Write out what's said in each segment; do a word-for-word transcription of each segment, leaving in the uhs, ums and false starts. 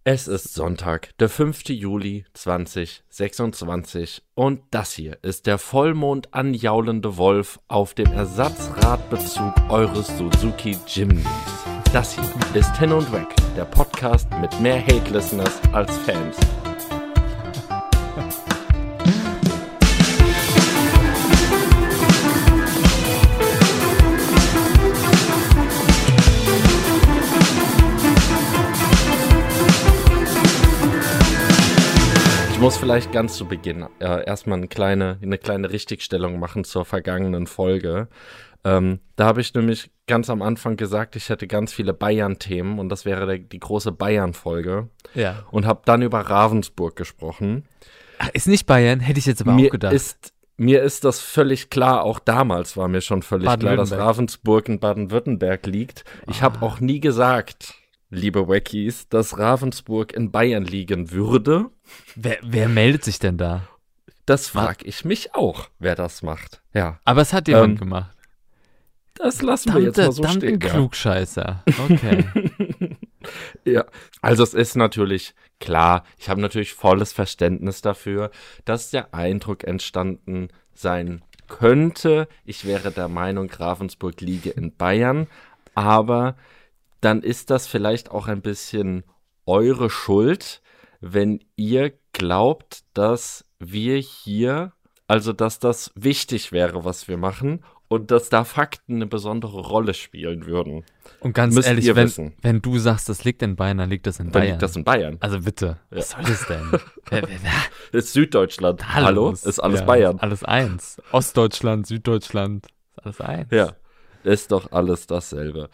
Es ist Sonntag, der fünfte Juli zweitausendsechsundzwanzig und das hier ist der Vollmond anjaulende Wolf auf dem Ersatzradbezug eures Suzuki Jimnys. Das hier ist Hin und Weg, der Podcast mit mehr Hate-Listeners als Fans. Ich muss vielleicht ganz zu Beginn äh, erstmal eine kleine, eine kleine Richtigstellung machen zur vergangenen Folge. Ähm, da habe ich nämlich ganz am Anfang gesagt, ich hätte ganz viele Bayern-Themen und das wäre der, die große Bayern-Folge. Ja. Und habe dann über Ravensburg gesprochen. Ach, ist nicht Bayern, hätte ich jetzt aber mir auch gedacht. Ist, mir ist das völlig klar, auch damals war mir schon völlig klar, dass Ravensburg in Baden-Württemberg liegt. Ich Ah. habe auch nie gesagt, liebe Wackies, dass Ravensburg in Bayern liegen würde. Wer, wer meldet sich denn da? Das frage ich mich auch, wer das macht. Ja, Aber es hat jemand Ähm, gemacht. das lassen wir jetzt mal so Verdammte stehen. Ja. Klugscheißer. Okay. Ja, also es ist natürlich klar, ich habe natürlich volles Verständnis dafür, dass der Eindruck entstanden sein könnte, ich wäre der Meinung, Ravensburg liege in Bayern, aber dann ist das vielleicht auch ein bisschen eure Schuld, wenn ihr glaubt, dass wir hier, also dass das wichtig wäre, was wir machen und dass da Fakten eine besondere Rolle spielen würden. Und ganz Müsst ehrlich, ihr wenn, wissen. wenn du sagst, das liegt in Bayern, dann liegt das in Dann Bayern. liegt das in Bayern. Also bitte, Ja. was soll das denn? wer, wer, wer? Das ist Süddeutschland. Hallo? Ist- Ist alles ja, Bayern. Ist alles eins. Ostdeutschland, Süddeutschland, ist alles eins. Ja, ist doch alles dasselbe.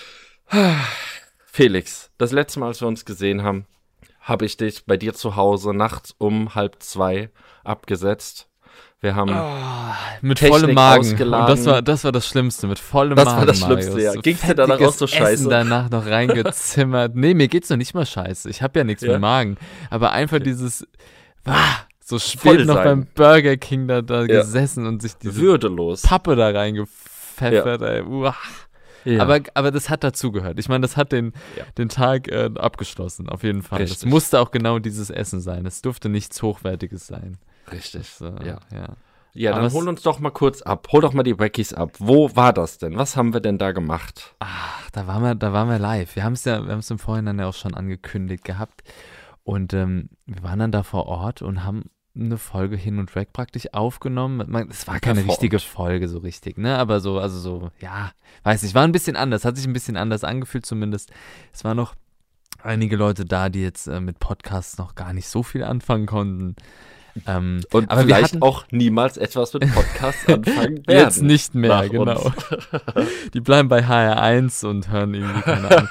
Felix, das letzte Mal, als wir uns gesehen haben, habe ich dich bei dir zu Hause nachts um halb zwei abgesetzt. Wir haben, Oh, mit Technik vollem Magen. ausgeladen. Und das war, das war das Schlimmste, mit vollem Das Magen. war das Marius. Schlimmste, ja. So Ging's dir danach fettiges auch so scheiße? Essen danach noch reingezimmert. Nee, mir geht's noch nicht mal scheiße. Ich habe ja nichts Ja? mit Magen. Aber einfach dieses, ah, so Voll spät noch sein. beim Burger King da, da Ja. gesessen und sich diese würdelos. Pappe da reingepfeffert, ey. Uah. Ja. Aber, aber das hat dazugehört. Ich meine, das hat den, Ja. den Tag äh, abgeschlossen, auf jeden Fall. Richtig. Das musste auch genau dieses Essen sein. Es durfte nichts Hochwertiges sein. Richtig. Das, äh, Ja. ja. Ja, Aber dann es- hol uns doch mal kurz ab. Hol doch mal die Wackies ab. Wo war das denn? Was haben wir denn da gemacht? Ach, da waren wir, da waren wir live. Wir haben es ja, wir haben es im Vorhinein ja auch schon angekündigt gehabt. Und ähm, wir waren dann da vor Ort und haben eine Folge Hin und Weg praktisch aufgenommen. Man, es war keine Performt. richtige Folge so richtig, ne? Aber so, also so, ja, weiß nicht, war ein bisschen anders, hat sich ein bisschen anders angefühlt zumindest. Es waren noch einige Leute da, die jetzt äh, mit Podcasts noch gar nicht so viel anfangen konnten. Ähm, Und aber wir vielleicht hatten auch niemals etwas mit Podcasts anfangen werden. jetzt nicht mehr, nach genau. uns. Die bleiben bei H R eins und hören irgendwie, keine Ahnung.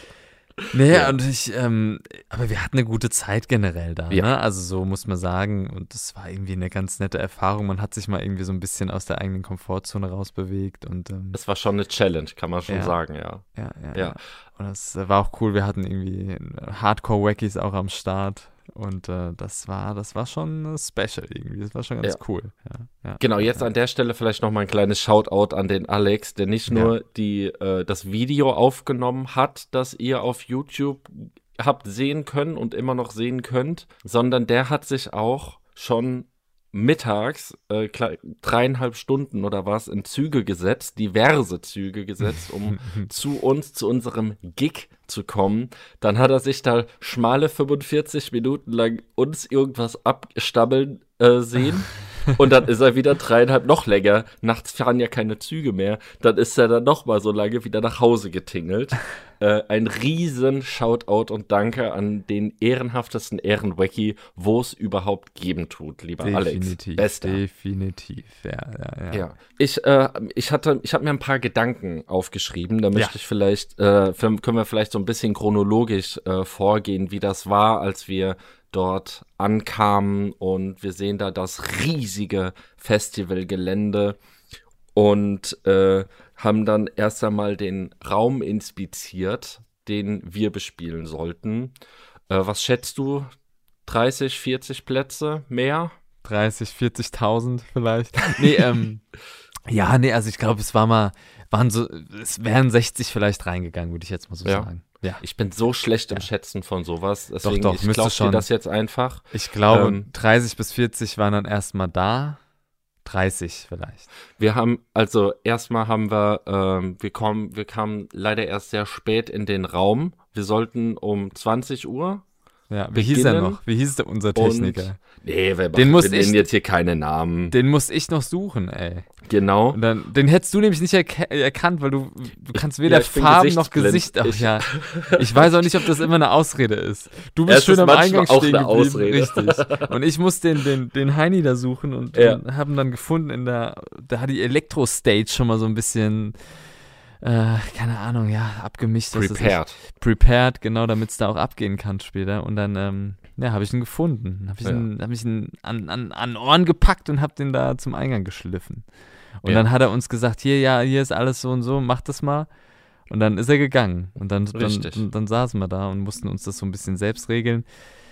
Nee, Ja. und ich, ähm, aber wir hatten eine gute Zeit generell da, Ja. ne? Also so muss man sagen, und das war irgendwie eine ganz nette Erfahrung. Man hat sich mal irgendwie so ein bisschen aus der eigenen Komfortzone rausbewegt und ähm, Das war schon eine Challenge, kann man schon Ja. sagen, ja. ja, ja, Ja. ja. Und das äh, war auch cool. Wir hatten irgendwie Hardcore-Wackies auch am Start. Und äh, das war, das war schon äh, special irgendwie. Das war schon ganz Ja. cool. Ja, ja. Genau, jetzt an der Stelle vielleicht noch mal ein kleines Shoutout an den Alex, der nicht nur die, äh, das Video aufgenommen hat, das ihr auf YouTube habt sehen können und immer noch sehen könnt, sondern der hat sich auch schon mittags äh, kle- dreieinhalb Stunden oder was in Züge gesetzt, diverse Züge gesetzt, um zu uns, zu unserem Gig zu kommen. Dann hat er sich da schmale fünfundvierzig Minuten lang uns irgendwas abstammeln äh, sehen. Und dann ist er wieder dreieinhalb noch länger. Nachts fahren ja keine Züge mehr. Dann ist er dann noch mal so lange wieder nach Hause getingelt. Äh, ein riesen Shoutout und Danke an den ehrenhaftesten Ehrenwacky, wo es überhaupt geben tut, lieber Definitiv, Alex. Bester. definitiv, ja, ja, ja. Ja, ich, äh, ich hatte, ich habe mir ein paar Gedanken aufgeschrieben. Da möchte Ja. ich vielleicht, äh, können wir vielleicht so ein bisschen chronologisch äh, vorgehen, wie das war, als wir dort ankamen und wir sehen da das riesige Festivalgelände und äh, haben dann erst einmal den Raum inspiziert, den wir bespielen sollten. Äh, was schätzt du? dreißig, vierzig Plätze mehr? dreißig, vierzigtausend vielleicht. Nee, ähm, ja, nee, also ich glaube, es war mal, waren so, es wären sechzig vielleicht reingegangen, würde ich jetzt mal so Ja. sagen. Ja. Ich bin so schlecht im Ja. Schätzen von sowas. Deswegen, doch, ich müsste glaube dir schon. das jetzt einfach. Ich glaube, Ähm, dreißig bis vierzig waren dann erstmal da. dreißig vielleicht. Wir haben, also erstmal haben wir, ähm, wir kommen, wir kamen leider erst sehr spät in den Raum. Wir sollten um zwanzig Uhr. Ja, wie hieß er beginnen noch? Wie hieß der unser Techniker? Und, nee, wir, Den machen, muss wir ich- nennen jetzt hier keine Namen. Den muss ich noch suchen, ey. Genau. Und dann, den hättest du nämlich nicht erke- erkannt, weil du, du kannst weder ja, ich bin Farben noch gesichtsblind. Gesicht. Ach, Ich- ja. Ich weiß auch nicht, ob das immer eine Ausrede ist. Du Ja, bist es schön ist am manchmal Eingang auch stehen eine geblieben. Ausrede. Richtig. Und ich muss den, den, den Heini da suchen und, Ja. und haben dann gefunden in der, da hat die Elektro-Stage schon mal so ein bisschen, äh, keine Ahnung, ja, abgemischt. was weiß ich. Prepared. Prepared, genau, damit es da auch abgehen kann später. Und dann, ähm, ja, habe ich ihn gefunden. Habe ich Ja. ihn, hab ich ihn an, an, an Ohren gepackt und habe den da zum Eingang geschliffen. Und Ja. dann hat er uns gesagt, hier, ja, hier ist alles so und so, mach das mal. Und dann ist er gegangen. Und dann, dann, Richtig. dann, dann saßen wir da und mussten uns das so ein bisschen selbst regeln.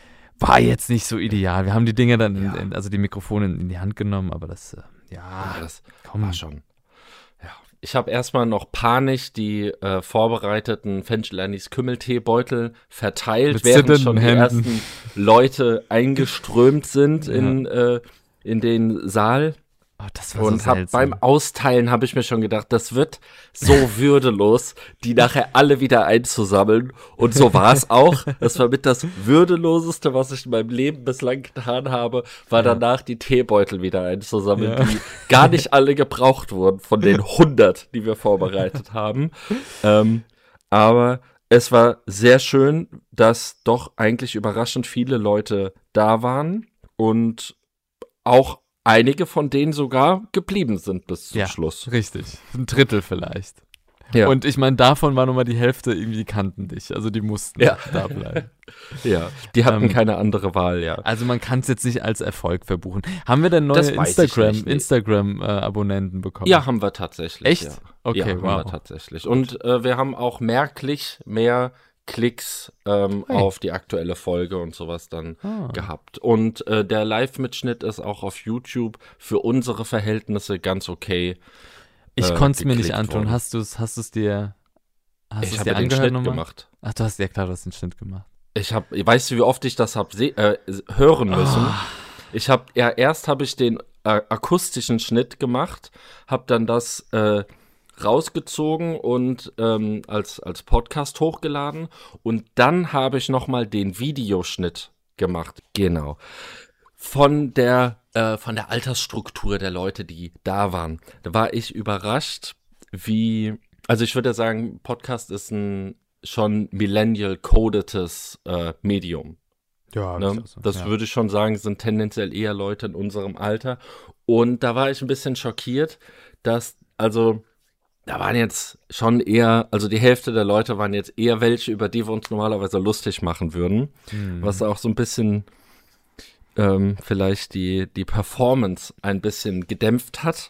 War jetzt nicht so ideal. Wir haben die Dinger dann, in, Ja. in, also die Mikrofone in die Hand genommen, aber das, äh, ja, Ja, das komm. war schon. Ja. Ich habe erstmal noch panisch die äh, vorbereiteten Fenchelanis Kümmelteebeutel verteilt, Mit während schon die zitternden ersten Leute eingeströmt sind Ja. in, äh, in den Saal. Oh, das war Und so hab, seltsam. beim Austeilen habe ich mir schon gedacht, das wird so würdelos, die nachher alle wieder einzusammeln. Und so war es auch. Das war mit das Würdeloseste, was ich in meinem Leben bislang getan habe, war Ja. danach die Teebeutel wieder einzusammeln, Ja. die gar nicht alle gebraucht wurden von den hundert, die wir vorbereitet haben. Ähm, aber es war sehr schön, dass doch eigentlich überraschend viele Leute da waren und auch einige von denen sogar geblieben sind bis zum Ja. Schluss. Richtig. Ein Drittel vielleicht. Ja. Und ich meine, davon war nochmal die Hälfte irgendwie kannten dich. Also die mussten Ja. da bleiben. Ja, die hatten Ähm, keine andere Wahl, ja. Also man kann es jetzt nicht als Erfolg verbuchen. Haben wir denn neue Das weiß ich Instagram, nicht, nee. Instagram-Abonnenten bekommen? Ja, haben wir tatsächlich. Echt? Ja. Okay, ja, haben wow. wir tatsächlich. Und äh, wir haben auch merklich mehr Klicks ähm, Hey. auf die aktuelle Folge und sowas dann Ah. gehabt. Und äh, der Live-Mitschnitt ist auch auf YouTube für unsere Verhältnisse ganz okay. Ich äh, konnte es mir nicht geklickt antun. worden. Hast du es hast du's dir, hast Ich du's habe dir den angehört Schnitt nochmal? gemacht. Ach, du hast ja klar, du hast den Schnitt gemacht. Ich habe, weißt du, wie oft ich das habe äh, hören müssen? Ah. Ich habe, ja, erst habe ich den äh, akustischen Schnitt gemacht, habe dann das äh, rausgezogen und ähm, als, als Podcast hochgeladen und dann habe ich nochmal den Videoschnitt gemacht. Genau. Von der, äh, von der Altersstruktur der Leute, die da waren. Da war ich überrascht, wie, also ich würde sagen, Podcast ist ein schon millennial-codetes äh, Medium. Ja, Ne? Das ja. würde ich schon sagen, sind tendenziell eher Leute in unserem Alter. Und da war ich ein bisschen schockiert, dass, also, da waren jetzt schon eher, also die Hälfte der Leute waren jetzt eher welche, über die wir uns normalerweise lustig machen würden. Hm. Was auch so ein bisschen ähm, vielleicht die, die Performance ein bisschen gedämpft hat.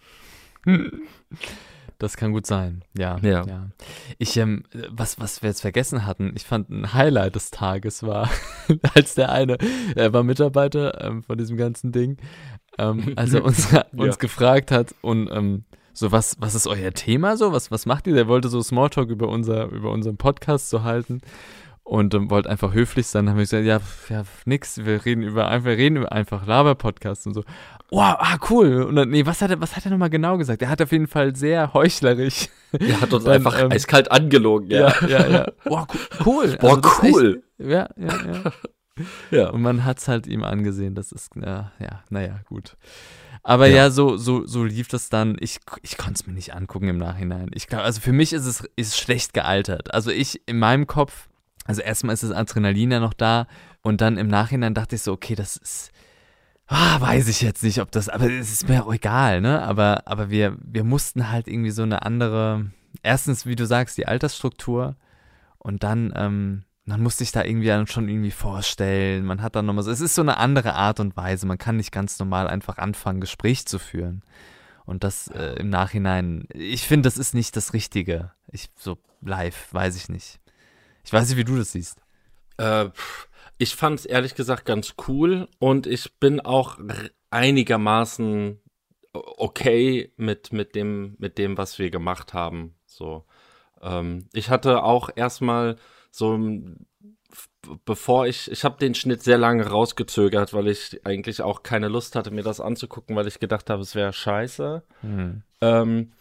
Das kann gut sein, ja. Ja. ja. Ich, ähm, was, was wir jetzt vergessen hatten, ich fand ein Highlight des Tages war, als der eine, er war Mitarbeiter ähm, von diesem ganzen Ding, ähm, als er uns, uns Ja. gefragt hat und ähm, so, was, was ist euer Thema so? Was, was macht ihr? Der wollte so Smalltalk über, unser, über unseren Podcast so halten. Und ähm, wollte einfach höflich sein. Dann haben wir gesagt, ja, pf, ja, nix, wir reden über einfach, wir reden über einfach Laber-Podcast und so. Wow, ah, cool. Und dann, nee, was hat er, was hat er nochmal genau gesagt? Er hat auf jeden Fall sehr heuchlerisch. Er hat uns Dann, einfach ähm, eiskalt angelogen, ja. Ja, ja, ja. Wow, co- cool. Boah, Also das ist cool. Echt, ja, ja, ja. Ja. Und man hat es halt ihm angesehen, das ist, ja, ja, naja, gut. Aber ja, Ja. so, so, so lief das dann. Ich, ich konnte es mir nicht angucken im Nachhinein. Ich glaube, also für mich ist es ist schlecht gealtert. Also ich, in meinem Kopf, also erstmal ist das Adrenalin ja noch da und dann im Nachhinein dachte ich so, okay, das ist, ah, weiß ich jetzt nicht, ob das, aber es ist mir auch egal, ne? Aber, aber wir, wir mussten halt irgendwie so eine andere, erstens, wie du sagst, die Altersstruktur und dann, ähm, man muss sich da irgendwie dann schon irgendwie vorstellen, man hat dann nochmal so, es ist so eine andere Art und Weise, man kann nicht ganz normal einfach anfangen, Gespräch zu führen. Und das äh, im Nachhinein, ich finde, das ist nicht das Richtige. Ich, so live, weiß ich nicht. Ich weiß nicht, wie du das siehst. Äh, pff, ich fand es ehrlich gesagt ganz cool und ich bin auch r- einigermaßen o- okay mit, mit, dem, mit dem, was wir gemacht haben. So. Ähm, ich hatte auch erstmal so, bevor ich, ich habe den Schnitt sehr lange rausgezögert, weil ich eigentlich auch keine Lust hatte, mir das anzugucken, weil ich gedacht habe, es wäre scheiße. Hm. Ähm,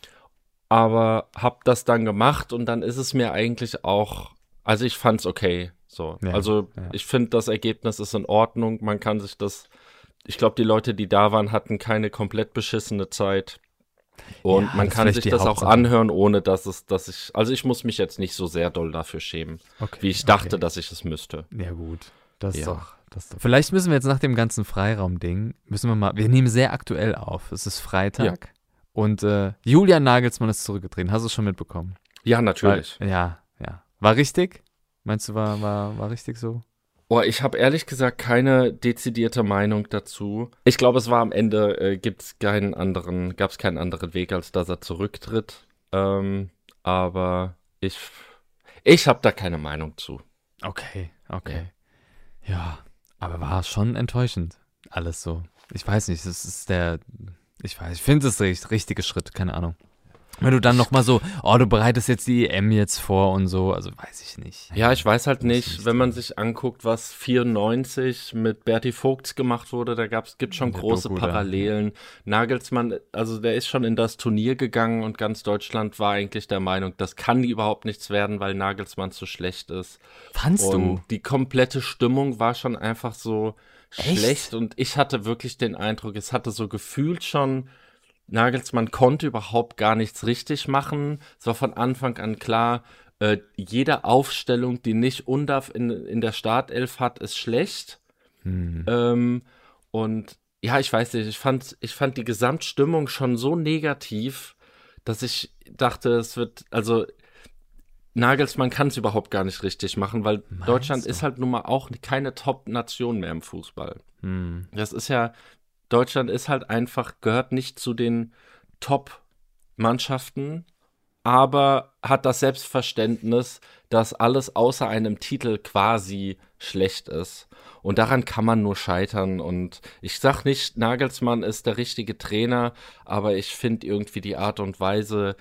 aber hab das dann gemacht und dann ist es mir eigentlich auch, also ich fand's okay. So, Ja, also ja. ich finde, das Ergebnis ist in Ordnung. Man kann sich das, ich glaube, die Leute, die da waren, hatten keine komplett beschissene Zeit. Und Ja, man das ist kann vielleicht sich die das auch Hauptsache. anhören, ohne dass es, dass ich, also ich muss mich jetzt nicht so sehr doll dafür schämen, Okay, wie ich dachte, okay. dass ich es müsste. Ja, gut. Das ist Ja. doch, das ist doch. Vielleicht müssen wir jetzt nach dem ganzen Freiraum-Ding, müssen wir mal, wir nehmen sehr aktuell auf. Es ist Freitag und äh, Julian Nagelsmann ist zurückgetreten. Hast du es schon mitbekommen? Ja, natürlich. Weil, ja, ja. War richtig? Meinst du, war, war, war richtig so? Oh, ich habe ehrlich gesagt keine dezidierte Meinung dazu. Ich glaube, es war am Ende, äh, gibt's keinen anderen, gab es keinen anderen Weg, als dass er zurücktritt. Ähm, aber ich, ich habe da keine Meinung zu. Okay, okay. Ja, aber war schon enttäuschend. Alles so. Ich weiß nicht, das ist der, ich weiß, ich finde es der richtige Schritt, keine Ahnung. Wenn du dann nochmal so, oh, du bereitest jetzt die E M jetzt vor und so, also weiß ich nicht. Ja, ich weiß halt Muss nicht, nicht wenn man sein. sich anguckt, was vierundneunzig mit Berti Vogts gemacht wurde, da gab's, gibt schon In der große Doku da, Parallelen. Nagelsmann, also der ist schon in das Turnier gegangen und ganz Deutschland war eigentlich der Meinung, das kann überhaupt nichts werden, weil Nagelsmann zu schlecht ist. Fandst Und du? die komplette Stimmung war schon einfach so Echt? schlecht und ich hatte wirklich den Eindruck, es hatte so gefühlt schon, Nagelsmann konnte überhaupt gar nichts richtig machen. Es war von Anfang an klar, äh, jede Aufstellung, die nicht Undav in, in der Startelf hat, ist schlecht. Hm. Ähm, und ja, ich weiß nicht, ich fand, ich fand die Gesamtstimmung schon so negativ, dass ich dachte, es wird, also Nagelsmann kann es überhaupt gar nicht richtig machen, weil Meinst Deutschland du? ist halt nun mal auch keine Top-Nation mehr im Fußball. Hm. Das ist ja, Deutschland ist halt einfach, gehört nicht zu den Top-Mannschaften, aber hat das Selbstverständnis, dass alles außer einem Titel quasi schlecht ist. Und daran kann man nur scheitern. Und ich sag nicht, Nagelsmann ist der richtige Trainer, aber ich finde irgendwie die Art und Weise,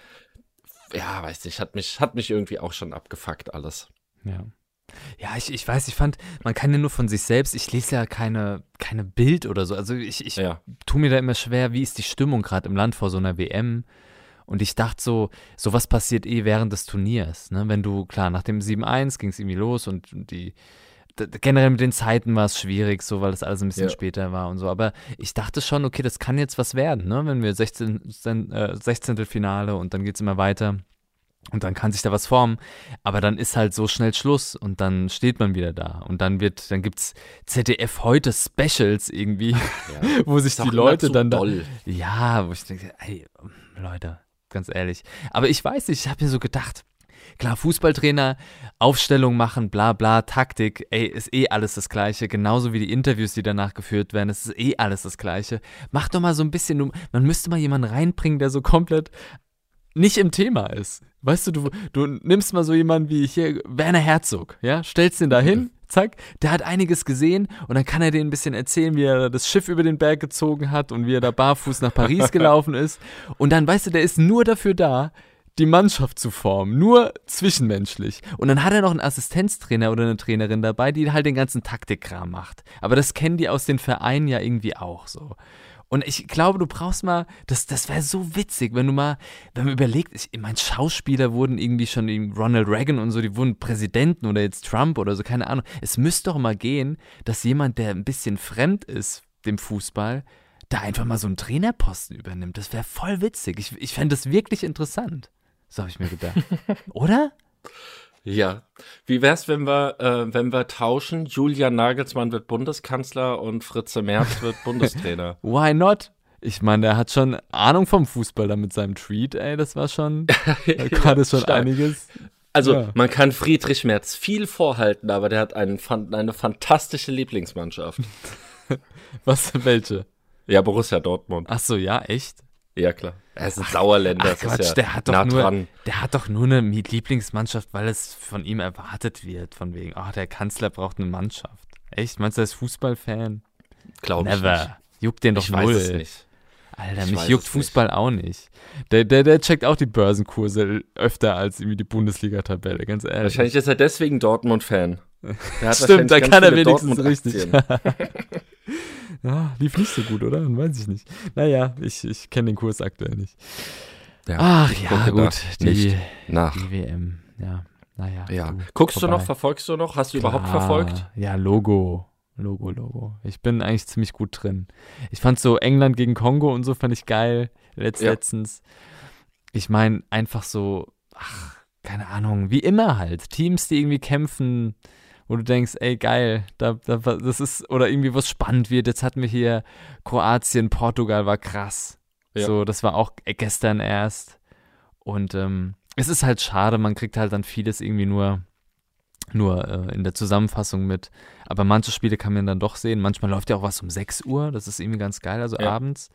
ja, weiß nicht, hat mich, hat mich irgendwie auch schon abgefuckt alles. Ja. Ja, ich, ich weiß, ich fand, man kann ja nur von sich selbst, ich lese ja keine, keine Bild oder so, also ich, ich Ja, tue mir da immer schwer, wie ist die Stimmung gerade im Land vor so einer W M und ich dachte so, sowas passiert eh während des Turniers, ne, wenn du, klar, nach dem sieben eins ging es irgendwie los und die, d- generell mit den Zeiten war es schwierig, so, weil das alles ein bisschen Ja. später war und so, aber ich dachte schon, okay, das kann jetzt was werden, ne, wenn wir sechzehn, äh, Sechzehntelfinale und dann geht es immer weiter. Und dann kann sich da was formen, aber dann ist halt so schnell Schluss und dann steht man wieder da und dann wird, dann gibt's Z D F heute Specials irgendwie, ja. wo sich Ist auch die immer Leute zu dann da, doll. ja, wo ich denke, ey, Leute, ganz ehrlich. Aber ich weiß nicht, ich habe mir so gedacht, klar, Fußballtrainer, Aufstellung machen, bla bla, Taktik, ey, ist eh alles das Gleiche, genauso wie die Interviews, die danach geführt werden, es ist eh alles das Gleiche. Mach doch mal so ein bisschen, du- man müsste mal jemanden reinbringen, der so komplett nicht im Thema ist. Weißt du, du, du nimmst mal so jemanden wie hier Werner Herzog, ja, stellst den da hin, zack, der hat einiges gesehen und dann kann er denen ein bisschen erzählen, wie er das Schiff über den Berg gezogen hat und wie er da barfuß nach Paris gelaufen ist. Und dann, weißt du, der ist nur dafür da, die Mannschaft zu formen, nur zwischenmenschlich. Und dann hat er noch einen Assistenztrainer oder eine Trainerin dabei, die halt den ganzen Taktikkram macht. Aber das kennen die aus den Vereinen ja irgendwie auch so. Und ich glaube, du brauchst mal, das, das wäre so witzig, wenn du mal, wenn man überlegt, ich, ich meine, Schauspieler wurden irgendwie schon, irgendwie Ronald Reagan und so, die wurden Präsidenten oder jetzt Trump oder so, keine Ahnung. Es müsste doch mal gehen, dass jemand, der ein bisschen fremd ist dem Fußball, da einfach mal so einen Trainerposten übernimmt. Das wäre voll witzig. Ich, ich fände das wirklich interessant. So habe ich mir gedacht. Oder? Ja. Wie wär's, wenn wir, äh, wenn wir tauschen? Julian Nagelsmann wird Bundeskanzler und Fritze Merz wird Bundestrainer. Why not? Ich meine, der hat schon Ahnung vom Fußball da mit seinem Tweet, ey, das war schon, da kann es schon stark. einiges. Also, Ja. man kann Friedrich Merz viel vorhalten, aber der hat einen, fan- eine fantastische Lieblingsmannschaft. Was, welche? Ja, Borussia Dortmund. Ach so, ja, echt? Ja, klar. Er ist ein Sauerländer, Ach das Quatsch, ist ja der hat doch nah nur, dran. der hat doch nur eine Lieblingsmannschaft, weil es von ihm erwartet wird, von wegen, ach, der Kanzler braucht eine Mannschaft. Echt? Meinst du, er ist Fußballfan? Glaube ich nicht. Never. Juckt den doch Ich null. weiß es nicht. Alter, Ich mich weiß juckt es Fußball auch nicht. Der, der, der checkt auch die Börsenkurse öfter als irgendwie die Bundesliga-Tabelle, ganz ehrlich. Wahrscheinlich ist er deswegen Dortmund-Fan. Der hat Stimmt, da wahrscheinlich kann ganz er viele wenigstens richtig. Dortmund-Aktien. Ja, lief nicht so gut, oder? Weiß ich nicht. Naja, ich, ich kenne den Kurs aktuell nicht. Ja, Ach ich ja, gucke gut, da die, nicht nach. die W M, ja, naja. Ja. du, Guckst vorbei. du noch, verfolgst du noch? Hast du Klar, überhaupt verfolgt? Ja, Logo, Logo, Logo. Ich bin eigentlich ziemlich gut drin. Ich fand so England gegen Kongo und so fand ich geil, letzt, Ja. letztens. Ich meine, einfach so, ach, keine Ahnung, wie immer halt. Teams, die irgendwie kämpfen, wo du denkst, ey, geil, da, da, das ist, oder irgendwie was spannend wird. Jetzt hatten wir hier Kroatien, Portugal war krass. Ja. So, das war auch gestern erst. Und ähm, es ist halt schade, man kriegt halt dann vieles irgendwie nur, nur äh, in der Zusammenfassung mit. Aber manche Spiele kann man dann doch sehen. Manchmal läuft ja auch was um sechs Uhr, das ist irgendwie ganz geil, also Ja. abends.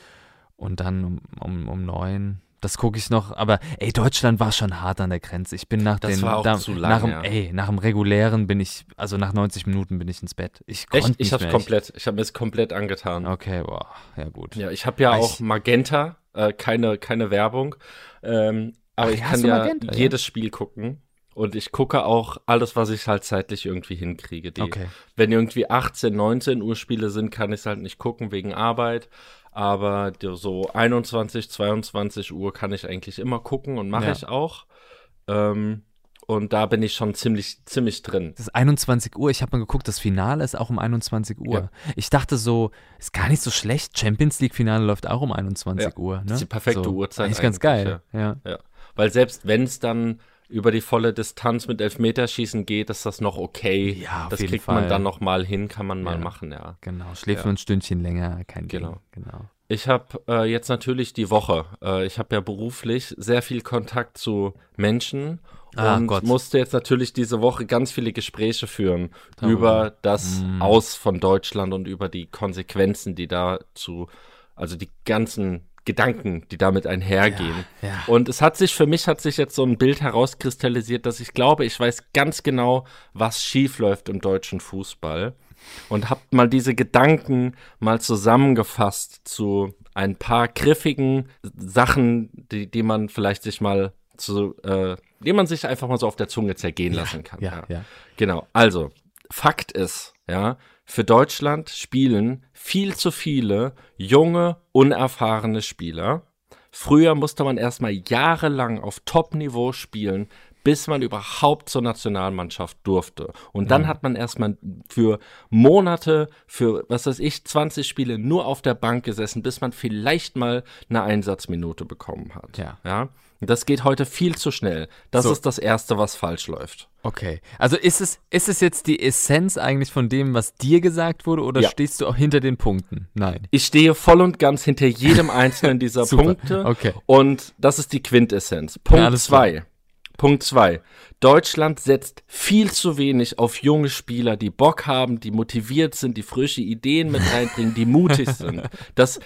Und dann um, um, um neun. Das gucke ich noch, aber ey, Deutschland war schon hart an der Grenze. Ich bin nach Das den, war auch da, zu lang, nach dem, ja. ey, nach dem regulären bin ich, also nach neunzig Minuten bin ich ins Bett. Ich konnte Echt? nicht Ich hab's mehr. komplett, ich habe mir es komplett angetan. Okay, boah, ja gut. Ja, ich habe ja Weiß- auch Magenta, äh, keine, keine Werbung. Ähm, aber Ach, ich ja, kann hast du ja Magenta, ja? jedes Spiel gucken. Und ich gucke auch alles, was ich halt zeitlich irgendwie hinkriege. Die, Okay. Wenn irgendwie achtzehn, neunzehn Uhr Spiele sind, kann ich es halt nicht gucken wegen Arbeit. Aber die- so einundzwanzig, zweiundzwanzig Uhr kann ich eigentlich immer gucken und mache Ja. ich auch. Ähm, und da bin ich schon ziemlich, ziemlich drin. Das ist einundzwanzig Uhr. Ich habe mal geguckt, das Finale ist auch um einundzwanzig Uhr. Ja. Ich dachte so, ist gar nicht so schlecht. Champions League Finale läuft auch um einundzwanzig Ja, Uhr. Ne? das ist die perfekte so, Uhrzeit Eigentlich ganz eigentlich, geil. Ja. Ja. Weil selbst wenn es dann über die volle Distanz mit Elfmeterschießen geht, ist das noch okay. Ja, auf das jeden kriegt Fall. man dann noch mal hin, kann man mal Ja. machen, ja. Genau. Schläft Ja. nur ein Stündchen länger, kein Genau. Ding. Genau. Ich habe äh, jetzt natürlich die Woche. Äh, ich habe ja beruflich sehr viel Kontakt zu Menschen Ah, und Gott. musste jetzt natürlich diese Woche ganz viele Gespräche führen Darüber. über das Mm. Aus von Deutschland und über die Konsequenzen, die dazu, also die ganzen Gedanken, die damit einhergehen. Ja, ja. Und es hat sich, für mich hat sich jetzt so ein Bild herauskristallisiert, dass ich glaube, ich weiß ganz genau, was schief läuft im deutschen Fußball. Und hab mal diese Gedanken mal zusammengefasst zu ein paar griffigen Sachen, die, die man vielleicht sich mal zu, äh, die man sich einfach mal so auf der Zunge zergehen lassen kann. Ja, ja. Genau. Also, Fakt ist, ja, für Deutschland spielen viel zu viele junge, unerfahrene Spieler. Früher musste man erstmal jahrelang auf Top-Niveau spielen, bis man überhaupt zur Nationalmannschaft durfte. Und dann Mhm. hat man erstmal für Monate, für, was weiß ich, zwanzig Spiele nur auf der Bank gesessen, bis man vielleicht mal eine Einsatzminute bekommen hat. Ja. Ja? Und das geht heute viel zu schnell. Das So. ist das Erste, was falsch läuft. Okay. Also ist es, ist es jetzt die Essenz eigentlich von dem, was dir gesagt wurde, oder Ja. stehst du auch hinter den Punkten? Nein. Ich stehe voll und ganz hinter jedem einzelnen dieser Super. Punkte. Okay. Und das ist die Quintessenz. Ja, Punkt alles klar. zwei. Punkt zwei. Deutschland setzt viel zu wenig auf junge Spieler, die Bock haben, die motiviert sind, die frische Ideen mit reinbringen, die mutig sind. Das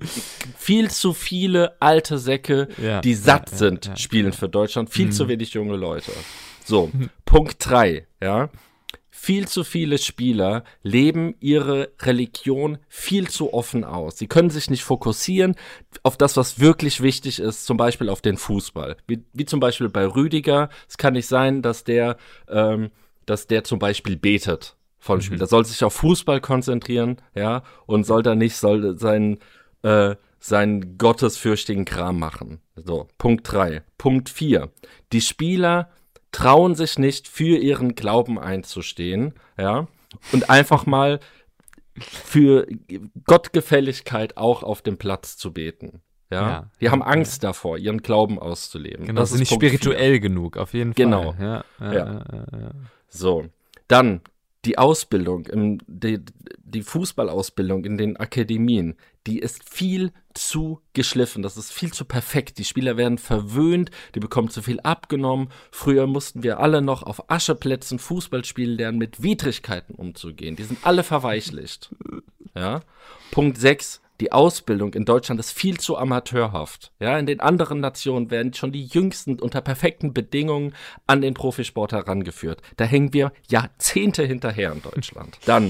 viel zu viele alte Säcke, Ja, die ja, satt ja, sind, ja, Mhm. spielen für Deutschland. Viel zu wenig junge Leute. So, Punkt drei, ja. Viel zu viele Spieler leben ihre Religion viel zu offen aus. Sie können sich nicht fokussieren auf das, was wirklich wichtig ist, zum Beispiel auf den Fußball. Wie, wie zum Beispiel bei Rüdiger. Es kann nicht sein, dass der, ähm, dass der zum Beispiel betet vom Spiel. Der soll sich auf Fußball konzentrieren, ja, und soll da nicht soll seinen, äh, seinen gottesfürchtigen Kram machen. So, Punkt drei. Punkt vier. Die Spieler trauen sich nicht, für ihren Glauben einzustehen, ja, und einfach mal für Gottgefälligkeit auch auf dem Platz zu beten, ja. Ja. Die haben Angst davor, ihren Glauben auszuleben. Genau, das das ist nicht Punkt vier. spirituell genug, auf jeden Genau. Fall. Ja, ja, Ja. ja, ja, ja. So, dann die Ausbildung, im, die, die Fußballausbildung in den Akademien, die ist viel zu geschliffen, das ist viel zu perfekt. Die Spieler werden verwöhnt, die bekommen zu viel abgenommen. Früher mussten wir alle noch auf Ascheplätzen Fußball spielen lernen, mit Widrigkeiten umzugehen. Die sind alle verweichlicht. Ja? Punkt sechs. Die Ausbildung in Deutschland ist viel zu amateurhaft. Ja, in den anderen Nationen werden schon die Jüngsten unter perfekten Bedingungen an den Profisport herangeführt. Da hängen wir Jahrzehnte hinterher in Deutschland. Dann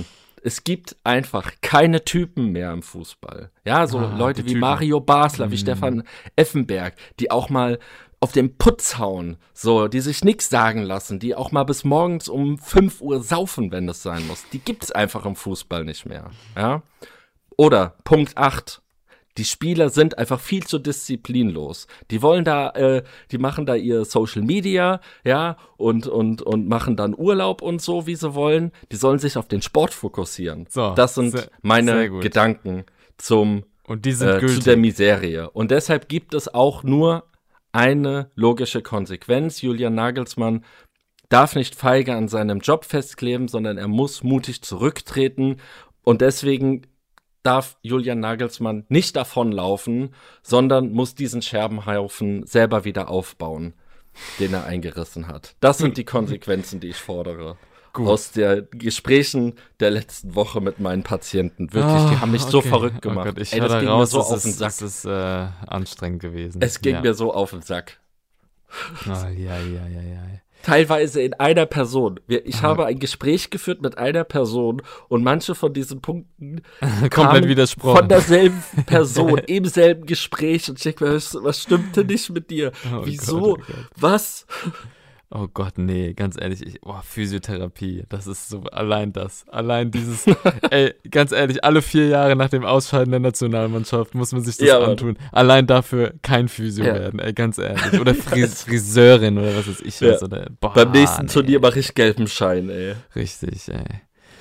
es gibt einfach keine Typen mehr im Fußball. Ja, so Ah, Leute die wie Typen. Mario Basler, wie Mm. Stefan Effenberg, die auch mal auf den Putz hauen, so, die sich nichts sagen lassen, die auch mal bis morgens um fünf Uhr saufen, wenn es sein muss. Die gibt es einfach im Fußball nicht mehr. Ja? Oder Punkt acht. Die Spieler sind einfach viel zu disziplinlos. Die wollen da, äh, die machen da ihr Social Media, ja, und, und, und machen dann Urlaub und so, wie sie wollen. Die sollen sich auf den Sport fokussieren. So, das sind sehr- sehr meine gut. Gedanken zum, Und die sind äh, zu gültig. der Miserie. Und deshalb gibt es auch nur eine logische Konsequenz. Julian Nagelsmann darf nicht feige an seinem Job festkleben, sondern er muss mutig zurücktreten. Und deswegen darf Julian Nagelsmann nicht davonlaufen, sondern muss diesen Scherbenhaufen selber wieder aufbauen, den er eingerissen hat. Das sind die Konsequenzen, die ich fordere. Gut. Aus den Gesprächen der letzten Woche mit meinen Patienten. Wirklich, die haben mich so okay. verrückt Oh gemacht. Gott, ich Ey, höre das da ging raus, mir so das auf ist, den Sack. Das ist äh, anstrengend gewesen. Es ging ja. mir so auf den Sack. Oh, ja, ja, ja, ja. Teilweise in einer Person. Wir- Ich Ah. habe ein Gespräch geführt mit einer Person und manche von diesen Punkten Komplett kamen widersprochen. von derselben Person im selben Gespräch und ich denke mir, was, was stimmte nicht mit dir? Oh Wieso? Gott, oh Gott. Was? Oh Gott, nee, ganz ehrlich, ich, oh, Physiotherapie, das ist so, allein das, allein dieses, ey, ganz ehrlich, alle vier Jahre nach dem Ausscheiden der Nationalmannschaft muss man sich das Ja, Mann. antun. Allein dafür kein Physio Ja. werden, ey, ganz ehrlich. Oder Fris Friseurin oder was weiß ich was. Ja. Oder, boah, Beim nächsten nee. Turnier mache ich gelben Schein, ey. Richtig, ey.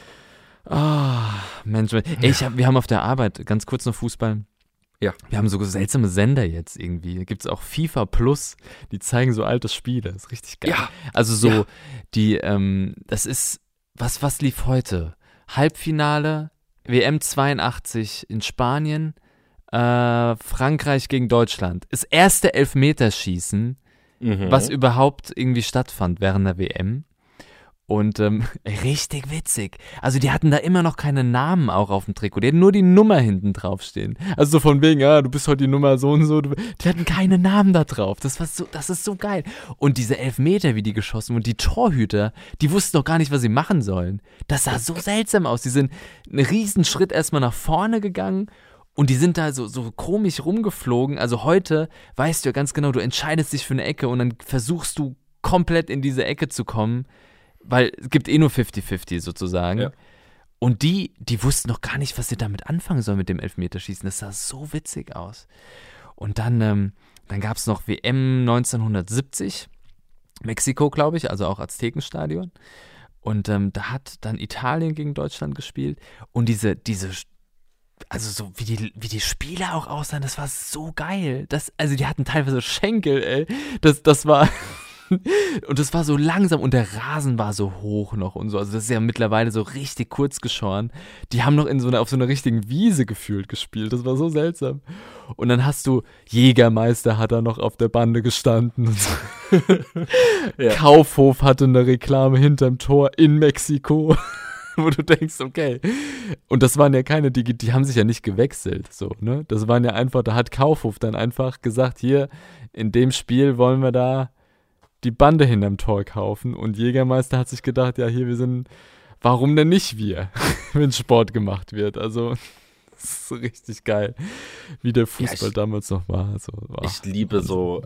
Ah, Mensch, ey, ich hab, wir haben auf der Arbeit, ganz kurz noch Fußball. Ja. Wir haben so seltsame Sender jetzt irgendwie. Da gibt es auch FIFA Plus, die zeigen so alte Spiele. Das ist richtig geil. Ja. Also so, Ja. die, ähm, das ist, was, was lief heute? Halbfinale, W M zweiundachtzig in Spanien, äh, Frankreich gegen Deutschland. Das erste Elfmeterschießen, Mhm. was überhaupt irgendwie stattfand während der W M. Und ähm, richtig witzig. Also die hatten da immer noch keine Namen auch auf dem Trikot. Die hatten nur die Nummer hinten draufstehen. Also so von wegen, ja, du bist heute die Nummer so und so. Du, die hatten keine Namen da drauf. Das war so, das ist so geil. Und diese Elfmeter, wie die geschossen und die Torhüter, die wussten doch gar nicht, was sie machen sollen. Das sah so seltsam aus. Die sind einen riesen Schritt erstmal nach vorne gegangen. Und die sind da so, so komisch rumgeflogen. Also heute weißt du ja ganz genau, du entscheidest dich für eine Ecke und dann versuchst du komplett in diese Ecke zu kommen. Weil es gibt eh nur fünfzig fünfzig sozusagen. Ja. Und die, die wussten noch gar nicht, was sie damit anfangen sollen mit dem Elfmeterschießen. Das sah so witzig aus. Und dann, ähm, dann gab es noch W M neunzehnhundertsiebzig, Mexiko, glaube ich, also auch Aztekenstadion. Und ähm, da hat dann Italien gegen Deutschland gespielt. Und diese, diese, also so wie die, wie die Spieler auch aussahen, das war so geil. Das, also die hatten teilweise Schenkel, ey. Das, das war... Und das war so langsam und der Rasen war so hoch noch und so. Also das ist ja mittlerweile so richtig kurz geschoren. Die haben noch in so einer, auf so einer richtigen Wiese gefühlt gespielt. Das war so seltsam. Und dann hast du, Jägermeister hat da noch auf der Bande gestanden. Und so. Ja. Kaufhof hatte eine Reklame hinterm Tor in Mexiko. Wo du denkst, okay. Und das waren ja keine, die, die haben sich ja nicht gewechselt, so, ne? Das waren ja einfach, da hat Kaufhof dann einfach gesagt, hier, in dem Spiel wollen wir da die Bande hinterm Tor kaufen. Und Jägermeister hat sich gedacht, ja, hier, wir sind, warum denn nicht wir, wenn Sport gemacht wird? Also, das ist so richtig geil, wie der Fußball ja, ich, damals noch war. Also, wow. Ich liebe so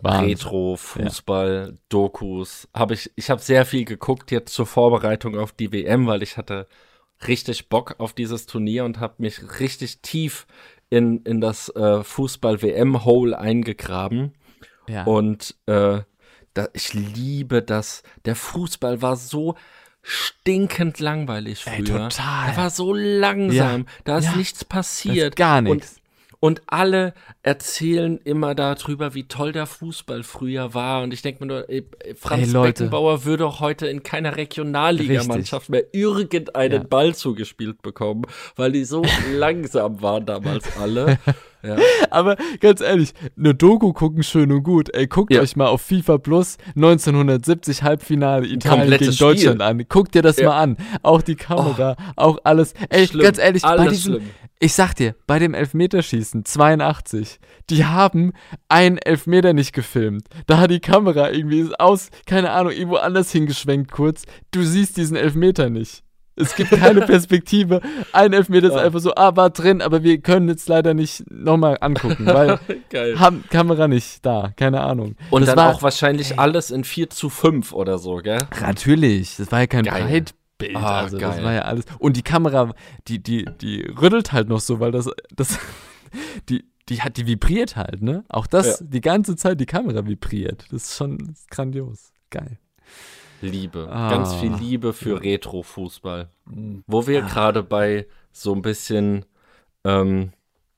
Retro-Fußball-Dokus. Hab ich ich habe sehr viel geguckt jetzt zur Vorbereitung auf die W M, weil ich hatte richtig Bock auf dieses Turnier und habe mich richtig tief in, in das äh, Fußball-W M-Hole eingegraben. Ja. Und äh, Da, ich liebe das. Der Fußball war so stinkend langweilig früher. Ey, total. Er war so langsam. Ja. Da ist ja. nichts passiert. Ist gar nichts. Und, und alle erzählen immer darüber, wie toll der Fußball früher war. Und ich denke mir nur, ey, Franz ey, Beckenbauer würde auch heute in keiner Regionalligamannschaft mehr irgendeinen ja. Ball zugespielt bekommen, weil die so langsam waren damals alle. Ja. Aber ganz ehrlich, eine Doku gucken schön und gut. Ey, guckt ja. euch mal auf FIFA Plus neunzehnhundertsiebzig Halbfinale Italien gegen Spiel. Deutschland an. Guckt dir das ja. mal an. Auch die Kamera, oh. auch alles. Ey, schlimm. ganz ehrlich, alles bei diesem, schlimm. Ich sag dir, bei dem Elfmeterschießen zweiundachtzig, die haben einen Elfmeter nicht gefilmt. Da hat die Kamera irgendwie aus, keine Ahnung, irgendwo anders hingeschwenkt kurz. Du siehst diesen Elfmeter nicht. Es gibt keine Perspektive. Ein Elfmeter ist Ja. einfach so, ah, war drin, aber wir können jetzt leider nicht nochmal angucken, weil Geil. haben Kamera nicht da, keine Ahnung. Und das dann war, auch wahrscheinlich ey. alles in vier zu fünf oder so, gell? Natürlich, das war ja kein Geil. Breitbild, Ah, also das geil. war ja alles. Und die Kamera, die, die, die rüttelt halt noch so, weil das, das, die, die hat, die vibriert halt, ne? Auch das, Ja. die ganze Zeit die Kamera vibriert. Das ist schon das ist grandios. Geil. Liebe. Ah. Ganz viel Liebe für Retro-Fußball. Wo wir Ah. gerade bei so ein bisschen ähm,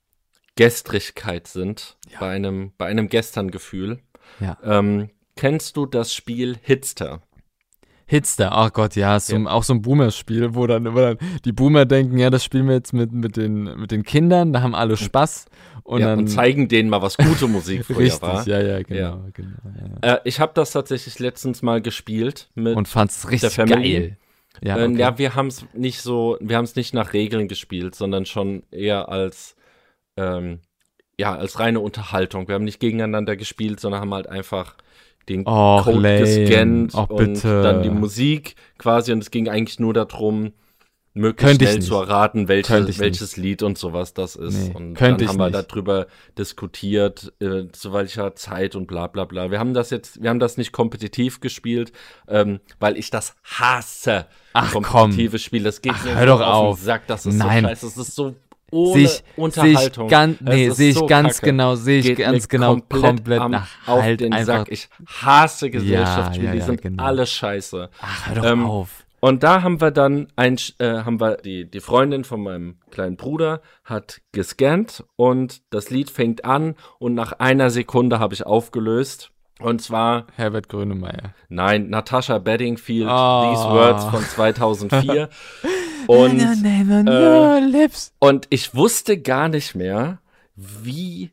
Gestrigkeit sind, Ja. bei einem, bei einem Gestern-Gefühl. Ja. Ähm, kennst du das Spiel Hitster? Hitster, ach Gott, ja, ist so, Ja. auch so ein Boomer-Spiel, wo dann, wo dann die Boomer denken, ja, das spielen wir jetzt mit, mit, den, mit den Kindern, da haben alle Spaß. Und ja, dann und zeigen denen mal, was gute Musik früher richtig, war. ja, ja, genau, Ja. genau. Ja. Äh, ich habe das tatsächlich letztens mal gespielt mit Und fand's richtig Family? geil. Ja, Ja, okay. ja, wir haben es nicht so, wir haben es nicht nach Regeln gespielt, sondern schon eher als, ähm, ja, als reine Unterhaltung. Wir haben nicht gegeneinander gespielt, sondern haben halt einfach den Och, Code lame. gescannt Och, und bitte. dann die Musik quasi. Und es ging eigentlich nur darum, möglichst Könnte ich schnell nicht. zu erraten, welche, Könnte ich welches Lied und sowas das ist. Nee, und könnte dann ich haben wir nicht. darüber diskutiert, äh, zu welcher Zeit und bla bla bla. Wir haben das jetzt, wir haben das nicht kompetitiv gespielt, ähm, weil ich das hasse. Ach, komm. kompetitive Spiel. Das geht Ach, mir hör so doch auf auf. den Sack. Das ist Nein. so scheiße. Das ist so ohne Sehe ich, seh Unterhaltung. ich ganz, Es nee, ist sehe ich so ganz kacke. genau, sehe ich Geht ganz mir genau komplett, komplett am, am, halt auf den einfach. Sack. Ich hasse Gesellschaftsspiele. Ja, ja, die ja, sind genau. alle scheiße. Ach, hör doch Ähm, auf. Und da haben wir dann ein, äh, haben wir die, die Freundin von meinem kleinen Bruder hat gescannt und das Lied fängt an und nach einer Sekunde habe ich aufgelöst. Und zwar, Herbert Grönemeyer. nein, Natasha Bedingfield, Oh. These Words von zweitausendvier. Und, name äh, your lips. und ich wusste gar nicht mehr, wie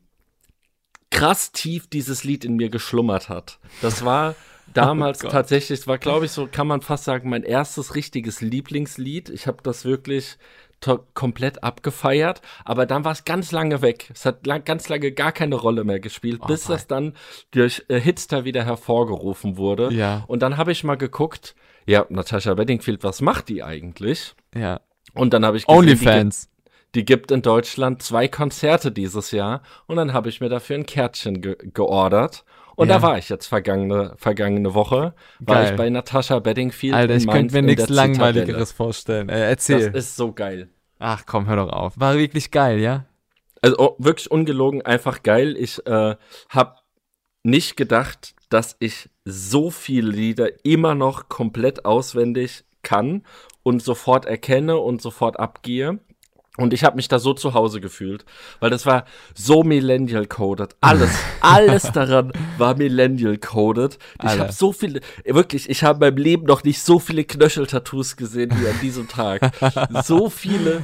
krass tief dieses Lied in mir geschlummert hat. Das war damals Oh Gott. tatsächlich, es war, glaube ich, so kann man fast sagen, mein erstes richtiges Lieblingslied. Ich habe das wirklich to- komplett abgefeiert, aber dann war es ganz lange weg. Es hat lang, ganz lange gar keine Rolle mehr gespielt, Oh bis mein. das dann durch äh, Hitster wieder hervorgerufen wurde. Ja. Und dann habe ich mal geguckt, ja, Natasha Bedingfield, was macht die eigentlich? Ja. Und dann habe ich gesehen, die gibt, Onlyfans. die gibt in Deutschland zwei Konzerte dieses Jahr. Und dann habe ich mir dafür ein Kärtchen ge geordert. Und Ja. da war ich jetzt vergangene, vergangene Woche, war Geil. ich bei Natasha Bedingfield Alter, in ich Mainz könnte mir in nichts der Langweiligeres vorstellen. Äh, Zitadelle. erzähl. Das ist so geil. Ach komm, hör doch auf. War wirklich geil, ja? Also oh, wirklich ungelogen, einfach geil. Ich äh, habe nicht gedacht, dass ich so viele Lieder immer noch komplett auswendig kann und sofort erkenne und sofort abgehe. Und ich habe mich da so zu Hause gefühlt, weil das war so millennial-coded. Alles, alles daran war millennial-coded. Ich Alter. habe so viele, wirklich, ich habe in meinem Leben noch nicht so viele Knöchel-Tattoos gesehen wie an diesem Tag. So viele,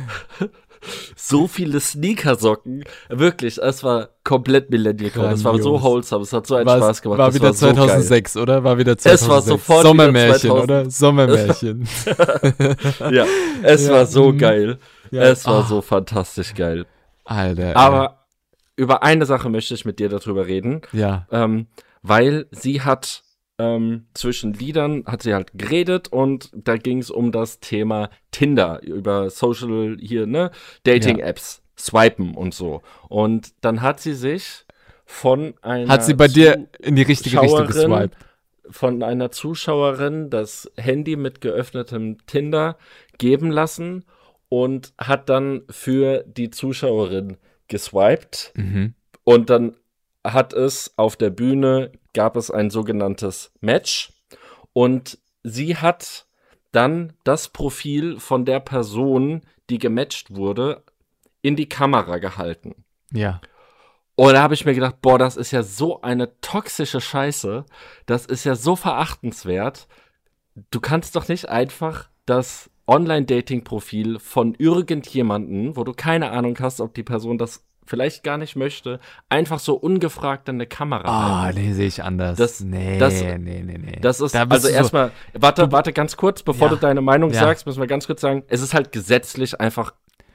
so viele Sneakersocken. Wirklich, es war komplett millennial-coded. Es war so Grandios. wholesome, es hat so einen War's- Spaß gemacht. War das wieder war so geil. zweitausendsechs, oder? War wieder zweitausendsechs. war sofort wieder Sommermärchen, zweitausend. oder? Sommermärchen. Ja, es Ja, war so mhm. geil. Ja. Es war Ah. so fantastisch geil. Alter. ey. Aber über eine Sache möchte ich mit dir darüber reden, Ja. ähm, weil sie hat ähm, zwischen Liedern hat sie halt geredet und da ging es um das Thema Tinder, über Social hier, ne, Dating-Apps, Swipen und so. Und dann hat sie sich von einer Hat sie bei dir in die richtige Richtung Zuschauerin- geswiped? von einer Zuschauerin das Handy mit geöffnetem Tinder geben lassen und hat dann für die Zuschauerin geswiped Mhm. und dann hat es auf der Bühne, gab es ein sogenanntes Match und sie hat dann das Profil von der Person, die gematcht wurde, in die Kamera gehalten. Ja. Und da habe ich mir gedacht, boah, das ist ja so eine toxische Scheiße. Das ist ja so verachtenswert. Du kannst doch nicht einfach das Online-Dating-Profil von irgendjemanden, wo du keine Ahnung hast, ob die Person das vielleicht gar nicht möchte, einfach so ungefragt in eine Kamera Ah, halten. nee, sehe ich anders. Das- nee, das- nee, nee, nee. Das ist, Da bist also du so- erstmal, warte, warte ganz kurz, bevor Ja. du deine Meinung Ja. sagst, müssen wir ganz kurz sagen, es ist halt gesetzlich einfach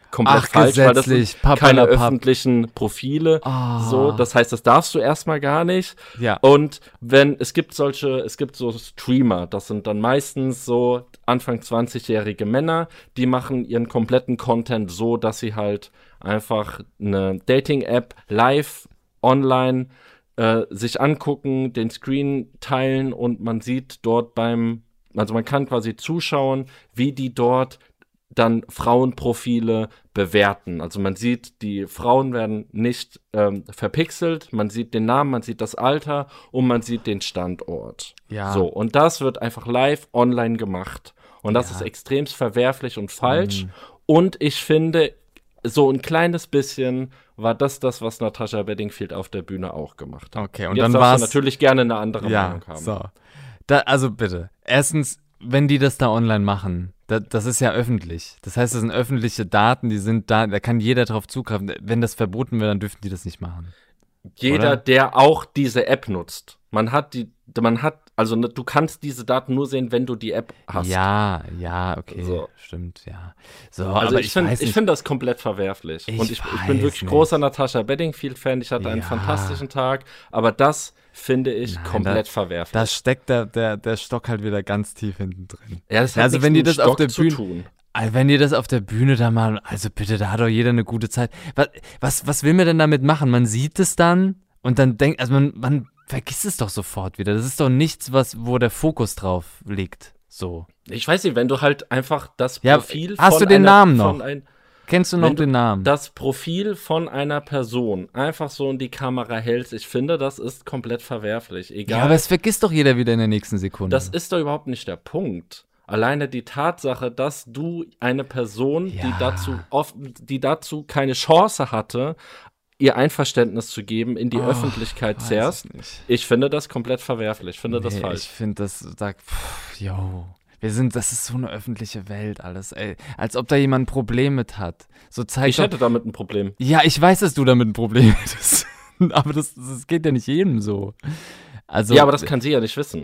komplett Ach, falsch, weil das gesetzlich, sind keine papperlapapp. öffentlichen Profile. Ah. So, das heißt, das darfst du erstmal gar nicht. Ja. Und wenn, es gibt solche, es gibt so Streamer, das sind dann meistens so Anfang zwanzigjährige Männer, die machen ihren kompletten Content so, dass sie halt einfach eine Dating-App live online äh, sich angucken, den Screen teilen und man sieht dort beim, also man kann quasi zuschauen, wie die dort dann Frauenprofile bewerten. Also man sieht, die Frauen werden nicht ähm, verpixelt, man sieht den Namen, man sieht das Alter und man sieht den Standort. Ja. So, und das wird einfach live online gemacht. Und das Ja. ist extremst verwerflich und falsch. Mhm. Und ich finde, so ein kleines bisschen war das das, was Natasha Bedingfield auf der Bühne auch gemacht hat. Okay, und Jetzt dann darfst war's du natürlich gerne eine andere ja, Meinung haben. so. Da, also bitte. Erstens, wenn die das da online machen, da, das ist ja öffentlich. Das heißt, das sind öffentliche Daten, die sind da, da kann jeder drauf zugreifen. Wenn das verboten wäre, dann dürften die das nicht machen. Jeder, Oder? der auch diese App nutzt. Man hat die, man hat, also ne, du kannst diese Daten nur sehen, wenn du die App hast. Ja, ja, okay, So. stimmt, ja. So, Also aber ich ich, finde weiß ich nicht. find das komplett verwerflich. Ich Und ich, ich weiß bin wirklich nicht. großer Natasha Bedingfield-Fan. Ich hatte einen Ja. fantastischen Tag. Aber das finde ich Nein, komplett da- verwerflich. Da steckt der, der, der Stock halt wieder ganz tief hinten drin. ja, das also nichts wenn die mit das Stock auf der zu Bühne- tun. Also wenn ihr das auf der Bühne da mal, also bitte, da hat doch jeder eine gute Zeit. Was, was, was will man denn damit machen? Man sieht es dann und dann denkt, also man, man vergisst es doch sofort wieder. Das ist doch nichts, was, wo der Fokus drauf liegt. So. Ich weiß nicht, wenn du halt einfach das Ja, Profil hast von du den einer, Namen noch? Von ein, Kennst du noch Wenn du den Namen? das Profil von einer Person einfach so in die Kamera hältst, ich finde, das ist komplett verwerflich. Egal. Ja, aber es vergisst doch jeder wieder in der nächsten Sekunde. Das ist doch überhaupt nicht der Punkt. Alleine die Tatsache, dass du eine Person, Ja. die dazu oft, die dazu keine Chance hatte, ihr Einverständnis zu geben, in die Oh, Öffentlichkeit weiß zerrst. ich nicht. Ich finde das komplett verwerflich. Ich finde das Nee, falsch. Ich finde das, da, pff, yo. Wir sind, das ist so eine öffentliche Welt alles, ey. Als ob da jemand ein Problem mit hat. So zeigt Ich doch, hätte damit ein Problem. ja, ich weiß, dass du damit ein Problem hättest. Aber das, das geht ja nicht jedem so. Also, ja, aber das kann sie ja nicht wissen.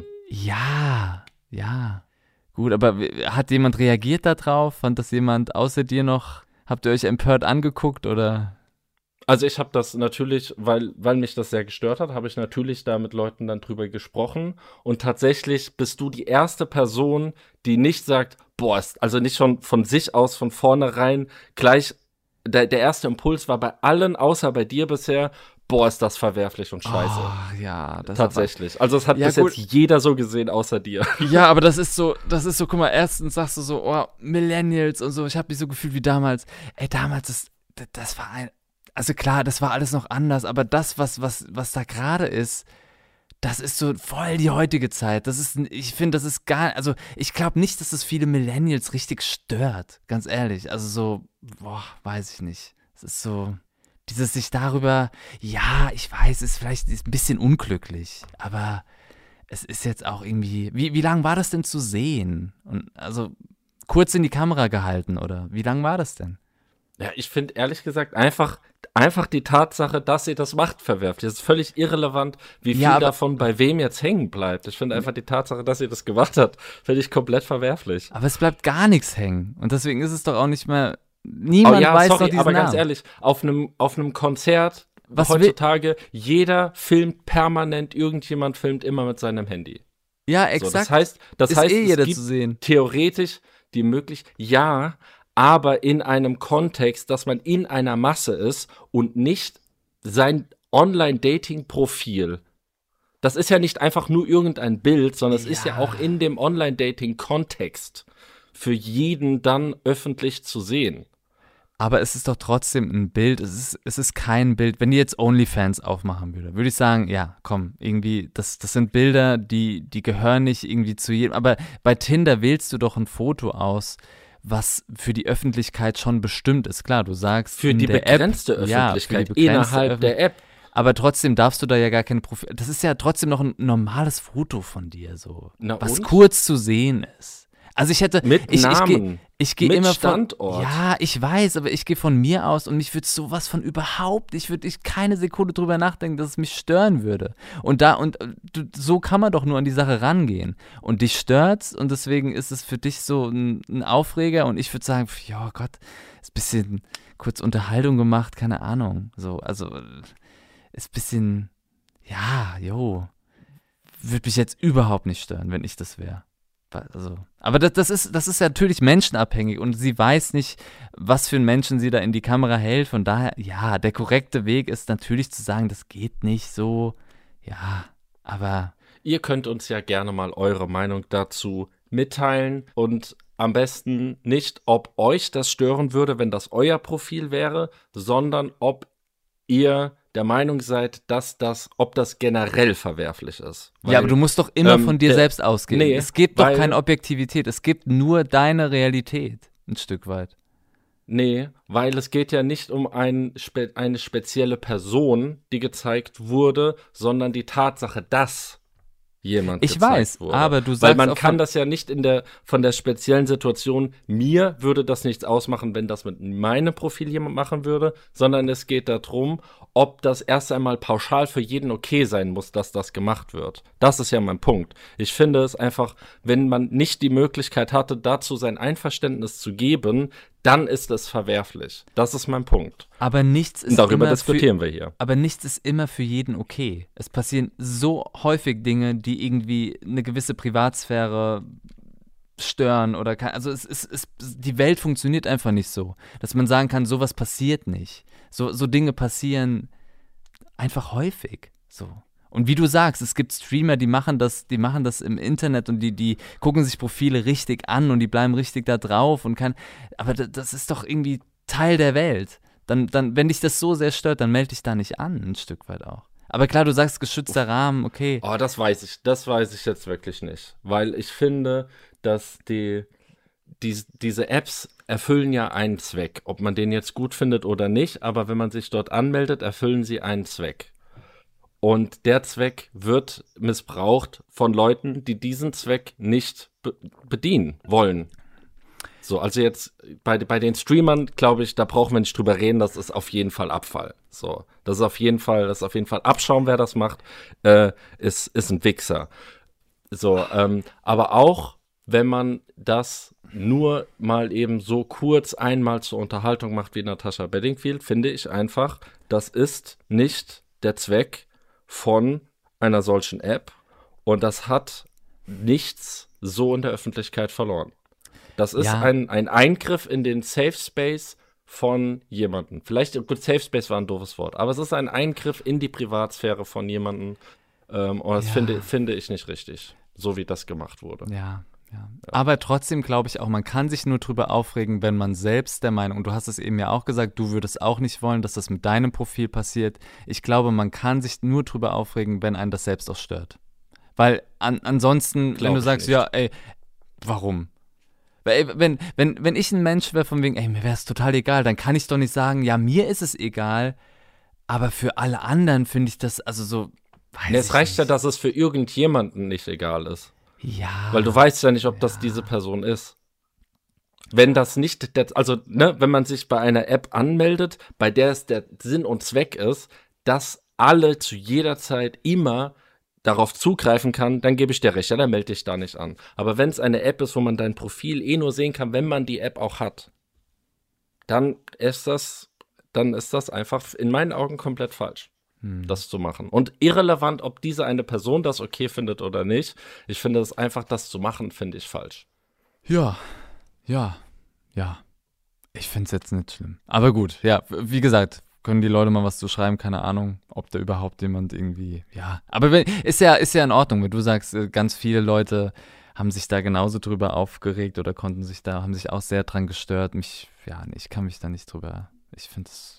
ja, ja. Gut, aber w- hat jemand reagiert darauf? Fand das jemand außer dir noch? Habt ihr euch empört angeguckt oder? Also ich habe das natürlich, weil, weil mich das sehr gestört hat, habe ich natürlich da mit Leuten dann drüber gesprochen. Und tatsächlich bist du die erste Person, die nicht sagt, boah, ist, also nicht schon von sich aus, von vornherein gleich, der, der erste Impuls war bei allen, außer bei dir bisher, boah, ist das verwerflich und scheiße. Oh, ja, das Tatsächlich. Also es hat Ja, bis gut. jetzt jeder so gesehen, außer dir. Ja, aber das ist so, das ist so, guck mal, erstens sagst du so, oh, Millennials und so, ich habe mich so gefühlt wie damals. Ey, damals, das, das, das war ein, also klar, das war alles noch anders, aber das, was, was, was da gerade ist, das ist so voll die heutige Zeit. Das ist, ich finde, das ist gar, also ich glaube nicht, dass das viele Millennials richtig stört, ganz ehrlich. Also so, boah, weiß ich nicht. Es ist so, dieses sich darüber, ja, ich weiß, ist vielleicht ist ein bisschen unglücklich, aber es ist jetzt auch irgendwie, wie, wie lang war das denn zu sehen? Und also kurz in die Kamera gehalten, oder? Wie lang war das denn? Ja, ich finde ehrlich gesagt einfach, einfach die Tatsache, dass sie das macht, verwerflich. Es ist völlig irrelevant, wie viel Ja, aber- davon bei wem jetzt hängen bleibt. Ich finde einfach die Tatsache, dass sie das gemacht hat, finde ich komplett verwerflich. Aber es bleibt gar nichts hängen. Und deswegen ist es doch auch nicht mehr, niemand Oh ja, weiß sorry, doch diesen aber Namen. ganz ehrlich, auf einem auf einem Konzert Was will- heutzutage, jeder filmt permanent, irgendjemand filmt immer mit seinem Handy. Ja, So, exakt. das heißt, das ist heißt, eh es jeder gibt zu sehen. theoretisch die Möglichkeit, ja, aber in einem Kontext, dass man in einer Masse ist und nicht sein Online-Dating-Profil. Das ist ja nicht einfach nur irgendein Bild, sondern es ist ja Ja. auch in dem Online-Dating-Kontext für jeden dann öffentlich zu sehen. Aber es ist doch trotzdem ein Bild, es ist, es ist kein Bild. Wenn die jetzt OnlyFans aufmachen würde, würde ich sagen, ja, komm, irgendwie, das, das sind Bilder, die, die gehören nicht irgendwie zu jedem. Aber bei Tinder wählst du doch ein Foto aus, was für die Öffentlichkeit schon bestimmt ist. Klar, du sagst Für in die der begrenzte App, ja, für die Öffentlichkeit begrenzte innerhalb Öffentlich- der App. Aber trotzdem darfst du da ja gar kein Profil. Das ist ja trotzdem noch ein normales Foto von dir, so. Na was und? kurz zu sehen ist. Also ich hätte, Mit ich, Namen, ich gehe ich geh mit immer von, Standort. ja, ich weiß, aber ich gehe von mir aus und mich würde sowas von überhaupt, ich würde ich keine Sekunde drüber nachdenken, dass es mich stören würde. Und da, und äh, du, so kann man doch nur an die Sache rangehen. Und dich stört's und deswegen ist es für dich so ein, ein Aufreger und ich würde sagen, ja Gott, ist ein bisschen kurz Unterhaltung gemacht, keine Ahnung. So, also ist ein bisschen, ja, jo, würde mich jetzt überhaupt nicht stören, wenn ich das wäre. Also, aber das, das, ist, das ist ja natürlich menschenabhängig und sie weiß nicht, was für einen Menschen sie da in die Kamera hält. Von daher, ja, der korrekte Weg ist natürlich zu sagen, das geht nicht so. Ja, aber. Ihr könnt uns ja gerne mal eure Meinung dazu mitteilen und am besten nicht, ob euch das stören würde, wenn das euer Profil wäre, sondern ob ihr der Meinung seid, dass das, ob das generell verwerflich ist. Weil, ja, aber du musst doch immer ähm, von dir der, selbst ausgehen. Nee, es gibt doch weil, keine Objektivität, es gibt nur deine Realität, ein Stück weit. Nee, weil es geht ja nicht um ein, spe, eine spezielle Person, die gezeigt wurde, sondern die Tatsache, dass jemand ich gezeigt weiß, wurde. aber du sagst Weil man auch kann von- das ja nicht in der, von der speziellen Situation, mir würde das nichts ausmachen, wenn das mit meinem Profil jemand machen würde, sondern es geht darum, ob das erst einmal pauschal für jeden okay sein muss, dass das gemacht wird. Das ist ja mein Punkt. Ich finde es einfach, wenn man nicht die Möglichkeit hatte, dazu sein Einverständnis zu geben, dann ist es verwerflich. Das ist mein Punkt. Aber nichts ist Und darüber immer diskutieren für, wir hier. Aber nichts ist immer für jeden okay. Es passieren so häufig Dinge, die irgendwie eine gewisse Privatsphäre stören oder kann, also es ist, es, die Welt funktioniert einfach nicht so, dass man sagen kann, sowas passiert nicht. So, so Dinge passieren einfach häufig. So. Und wie du sagst, es gibt Streamer, die machen das, die machen das im Internet und die, die gucken sich Profile richtig an und die bleiben richtig da drauf und kann, aber das, das ist doch irgendwie Teil der Welt. Dann, dann, wenn dich das so sehr stört, dann melde dich da nicht an, ein Stück weit auch. Aber klar, du sagst geschützter Rahmen, okay. Oh, das weiß ich, das weiß ich jetzt wirklich nicht. Weil ich finde, dass die, die, diese Apps erfüllen ja einen Zweck. Ob man den jetzt gut findet oder nicht, aber wenn man sich dort anmeldet, erfüllen sie einen Zweck. Und der Zweck wird missbraucht von Leuten, die diesen Zweck nicht be- bedienen wollen. So, also jetzt bei, bei den Streamern, glaube ich, da brauchen wir nicht drüber reden, das ist auf jeden Fall Abfall. So, das ist auf jeden Fall, das ist auf jeden Fall Abschaum, wer das macht, äh, ist, ist ein Wichser. So, ähm, aber auch, wenn man das nur mal eben so kurz einmal zur Unterhaltung macht wie Natascha Bedingfield, finde ich einfach, das ist nicht der Zweck von einer solchen App und das hat nichts so in der Öffentlichkeit verloren. Das ist Ja. ein, ein Eingriff in den Safe Space von jemandem. Vielleicht, gut, Safe Space war ein doofes Wort, aber es ist ein Eingriff in die Privatsphäre von jemandem ähm, und das Ja. finde, finde ich nicht richtig, so wie das gemacht wurde. Ja, ja. Aber trotzdem glaube ich auch, man kann sich nur drüber aufregen, wenn man selbst der Meinung, und du hast es eben ja auch gesagt, du würdest auch nicht wollen, dass das mit deinem Profil passiert. Ich glaube, man kann sich nur drüber aufregen, wenn einen das selbst auch stört. Weil an, ansonsten, Glaub wenn du ich sagst, nicht. ja, ey, warum? Weil, ey, wenn, wenn, wenn ich ein Mensch wäre von wegen, ey, mir wäre es total egal, dann kann ich doch nicht sagen, ja, mir ist es egal, aber für alle anderen finde ich das, also so, weiß Nee, es ich reicht nicht. ja, dass es für irgendjemanden nicht egal ist. Ja. Weil du weißt ja nicht, ob das diese Person ist. Wenn das nicht, der, also, ne, wenn man sich bei einer App anmeldet, bei der es der Sinn und Zweck ist, dass alle zu jeder Zeit immer darauf zugreifen kann, dann gebe ich dir recht, ja, dann melde dich da nicht an. Aber wenn es eine App ist, wo man dein Profil eh nur sehen kann, wenn man die App auch hat, dann ist das, dann ist das einfach in meinen Augen komplett falsch, Hm. das zu machen. Und irrelevant, ob diese eine Person das okay findet oder nicht, ich finde es einfach, das zu machen, finde ich falsch. Ja, ja, ja. Ich finde es jetzt nicht schlimm. Aber gut, ja, wie gesagt, können die Leute mal was zu schreiben, keine Ahnung, ob da überhaupt jemand irgendwie, ja. Aber wenn, ist ja, ist ja in Ordnung, wenn du sagst, äh, ganz viele Leute haben sich da genauso drüber aufgeregt oder konnten sich da, haben sich auch sehr dran gestört. Mich, ja, nee, ich kann mich da nicht drüber, ich finde es,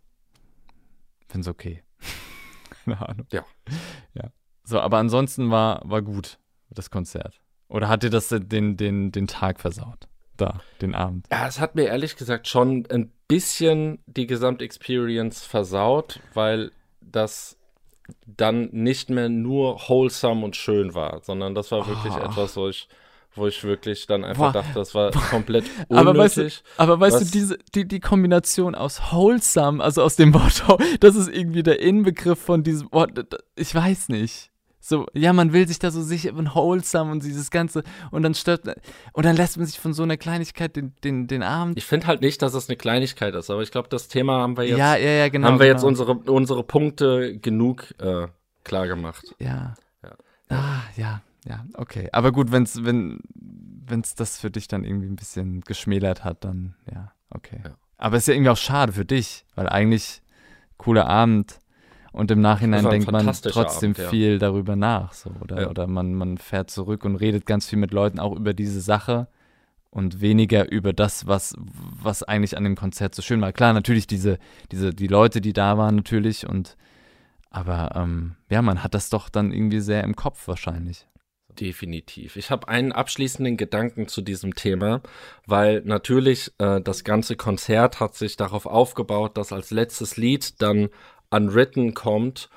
finde es okay. Keine Ahnung. Ja. Ja. So, aber ansonsten war, war gut, das Konzert. Oder hat dir das den, den, den Tag versaut? Da, den Abend. Ja, es hat mir ehrlich gesagt schon ein bisschen die Gesamtexperience versaut, weil das dann nicht mehr nur wholesome und schön war, sondern das war wirklich Ah. etwas, wo ich, wo ich wirklich dann einfach Boah. dachte, das war komplett unnötig. Aber weißt du, aber weißt Was- du diese, die, die Kombination aus wholesome, also aus dem Wort, das ist irgendwie der Inbegriff von diesem Wort, ich weiß nicht. So, ja, man will sich da so sicher und wholesome und dieses Ganze und dann stört, und dann lässt man sich von so einer Kleinigkeit den, den, den Abend. Ich finde halt nicht, dass es eine Kleinigkeit ist, aber ich glaube, das Thema haben wir jetzt, ja, ja, ja, genau. haben wir genau. jetzt unsere, unsere Punkte genug äh, klar gemacht. Ja. Ja. Ah, ja, ja, okay. Aber gut, wenn's, wenn es das für dich dann irgendwie ein bisschen geschmälert hat, dann ja, okay. Ja. Aber es ist ja irgendwie auch schade für dich, weil eigentlich cooler Abend und im Nachhinein Das war ein denkt man fantastischer trotzdem Abend, ja. viel darüber nach. So, oder Ja. oder man, man fährt zurück und redet ganz viel mit Leuten auch über diese Sache und weniger über das, was, was eigentlich an dem Konzert so schön war. Klar, natürlich diese, diese, die Leute, die da waren natürlich und aber ähm, ja, man hat das doch dann irgendwie sehr im Kopf wahrscheinlich. Definitiv. Ich habe einen abschließenden Gedanken zu diesem Thema, weil natürlich äh, das ganze Konzert hat sich darauf aufgebaut, dass als letztes Lied dann Unwritten kommt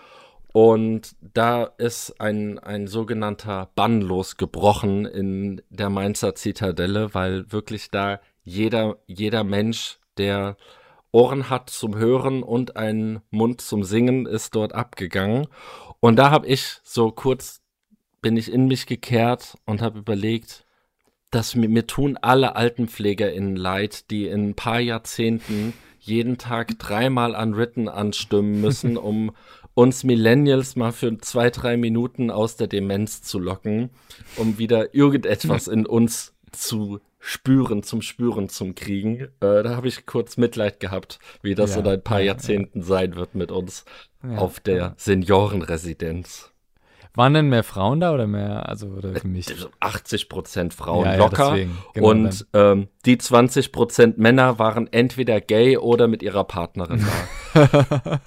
und da ist ein, ein sogenannter Bann losgebrochen in der Mainzer Zitadelle, weil wirklich da jeder, jeder Mensch, der Ohren hat zum Hören und einen Mund zum Singen, ist dort abgegangen. Und da habe ich so kurz, bin ich in mich gekehrt und habe überlegt, dass mir, mir tun alle AltenpflegerInnen leid, die in ein paar Jahrzehnten jeden Tag dreimal Unwritten anstimmen müssen, um uns Millennials mal für zwei, drei Minuten aus der Demenz zu locken, um wieder irgendetwas in uns zu spüren, zum Spüren zum Kriegen. Äh, da habe ich kurz Mitleid gehabt, wie das Ja, in ein paar ja, Jahrzehnten sein wird mit uns Ja, auf der ja. Seniorenresidenz. Waren denn mehr Frauen da oder mehr, also oder gemischt? achtzig Prozent Frauen Ja, ja, locker deswegen, genau, und ähm, die zwanzig Prozent Männer waren entweder gay oder mit ihrer Partnerin da.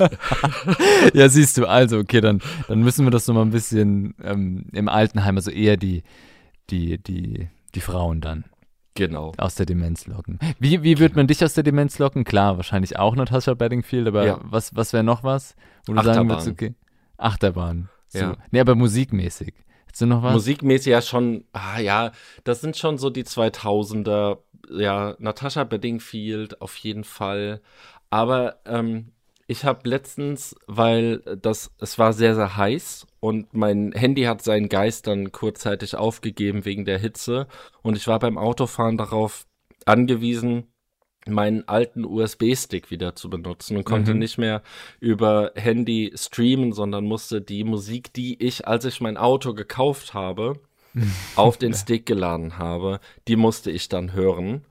Ja, siehst du, also, okay, dann, dann müssen wir das noch mal ein bisschen ähm, im Altenheim, also eher die, die, die, die Frauen dann Genau. aus der Demenz locken. Wie, wie wird man dich aus der Demenz locken? Klar, wahrscheinlich auch Natascha Bedingfield, aber Ja. was, was wäre noch was, wo du sagen Achterbahn. würdest, okay, Achterbahn. So. Ja. Nee, aber musikmäßig. Hast du noch was? Musikmäßig ja schon, ah ja, das sind schon so die zweitausender, ja, Natascha Bedingfield auf jeden Fall. Aber ähm, ich habe letztens, weil das, es war sehr, sehr heiß und mein Handy hat seinen Geist dann kurzzeitig aufgegeben wegen der Hitze und ich war beim Autofahren darauf angewiesen, meinen alten U S B-Stick wieder zu benutzen und konnte Mhm. nicht mehr über Handy streamen, sondern musste die Musik, die ich, als ich mein Auto gekauft habe, auf den Stick geladen habe, die musste ich dann hören.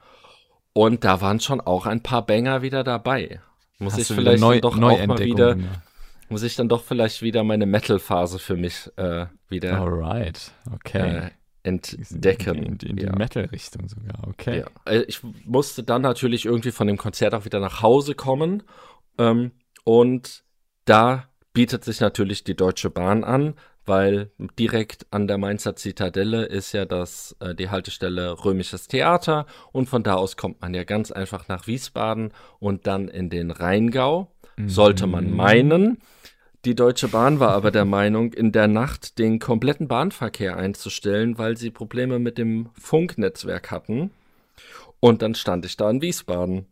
Und da waren schon auch ein paar Banger wieder dabei. Muss Hast ich du vielleicht neu, dann doch auch mal Neuentdeckung wieder, gemacht? muss ich dann doch vielleicht wieder meine Metal-Phase für mich äh, wieder Alright, okay. äh, entdecken. In, in, in die Ja. Metal-Richtung sogar, okay. Ja. Also ich musste dann natürlich irgendwie von dem Konzert auch wieder nach Hause kommen. Ähm, und da bietet sich natürlich die Deutsche Bahn an, weil direkt an der Mainzer Zitadelle ist ja das, äh, die Haltestelle Römisches Theater. Und von da aus kommt man ja ganz einfach nach Wiesbaden und dann in den Rheingau. Sollte man Mhm. meinen. Die Deutsche Bahn war aber der Meinung, in der Nacht den kompletten Bahnverkehr einzustellen, weil sie Probleme mit dem Funknetzwerk hatten. Und dann stand ich da in Wiesbaden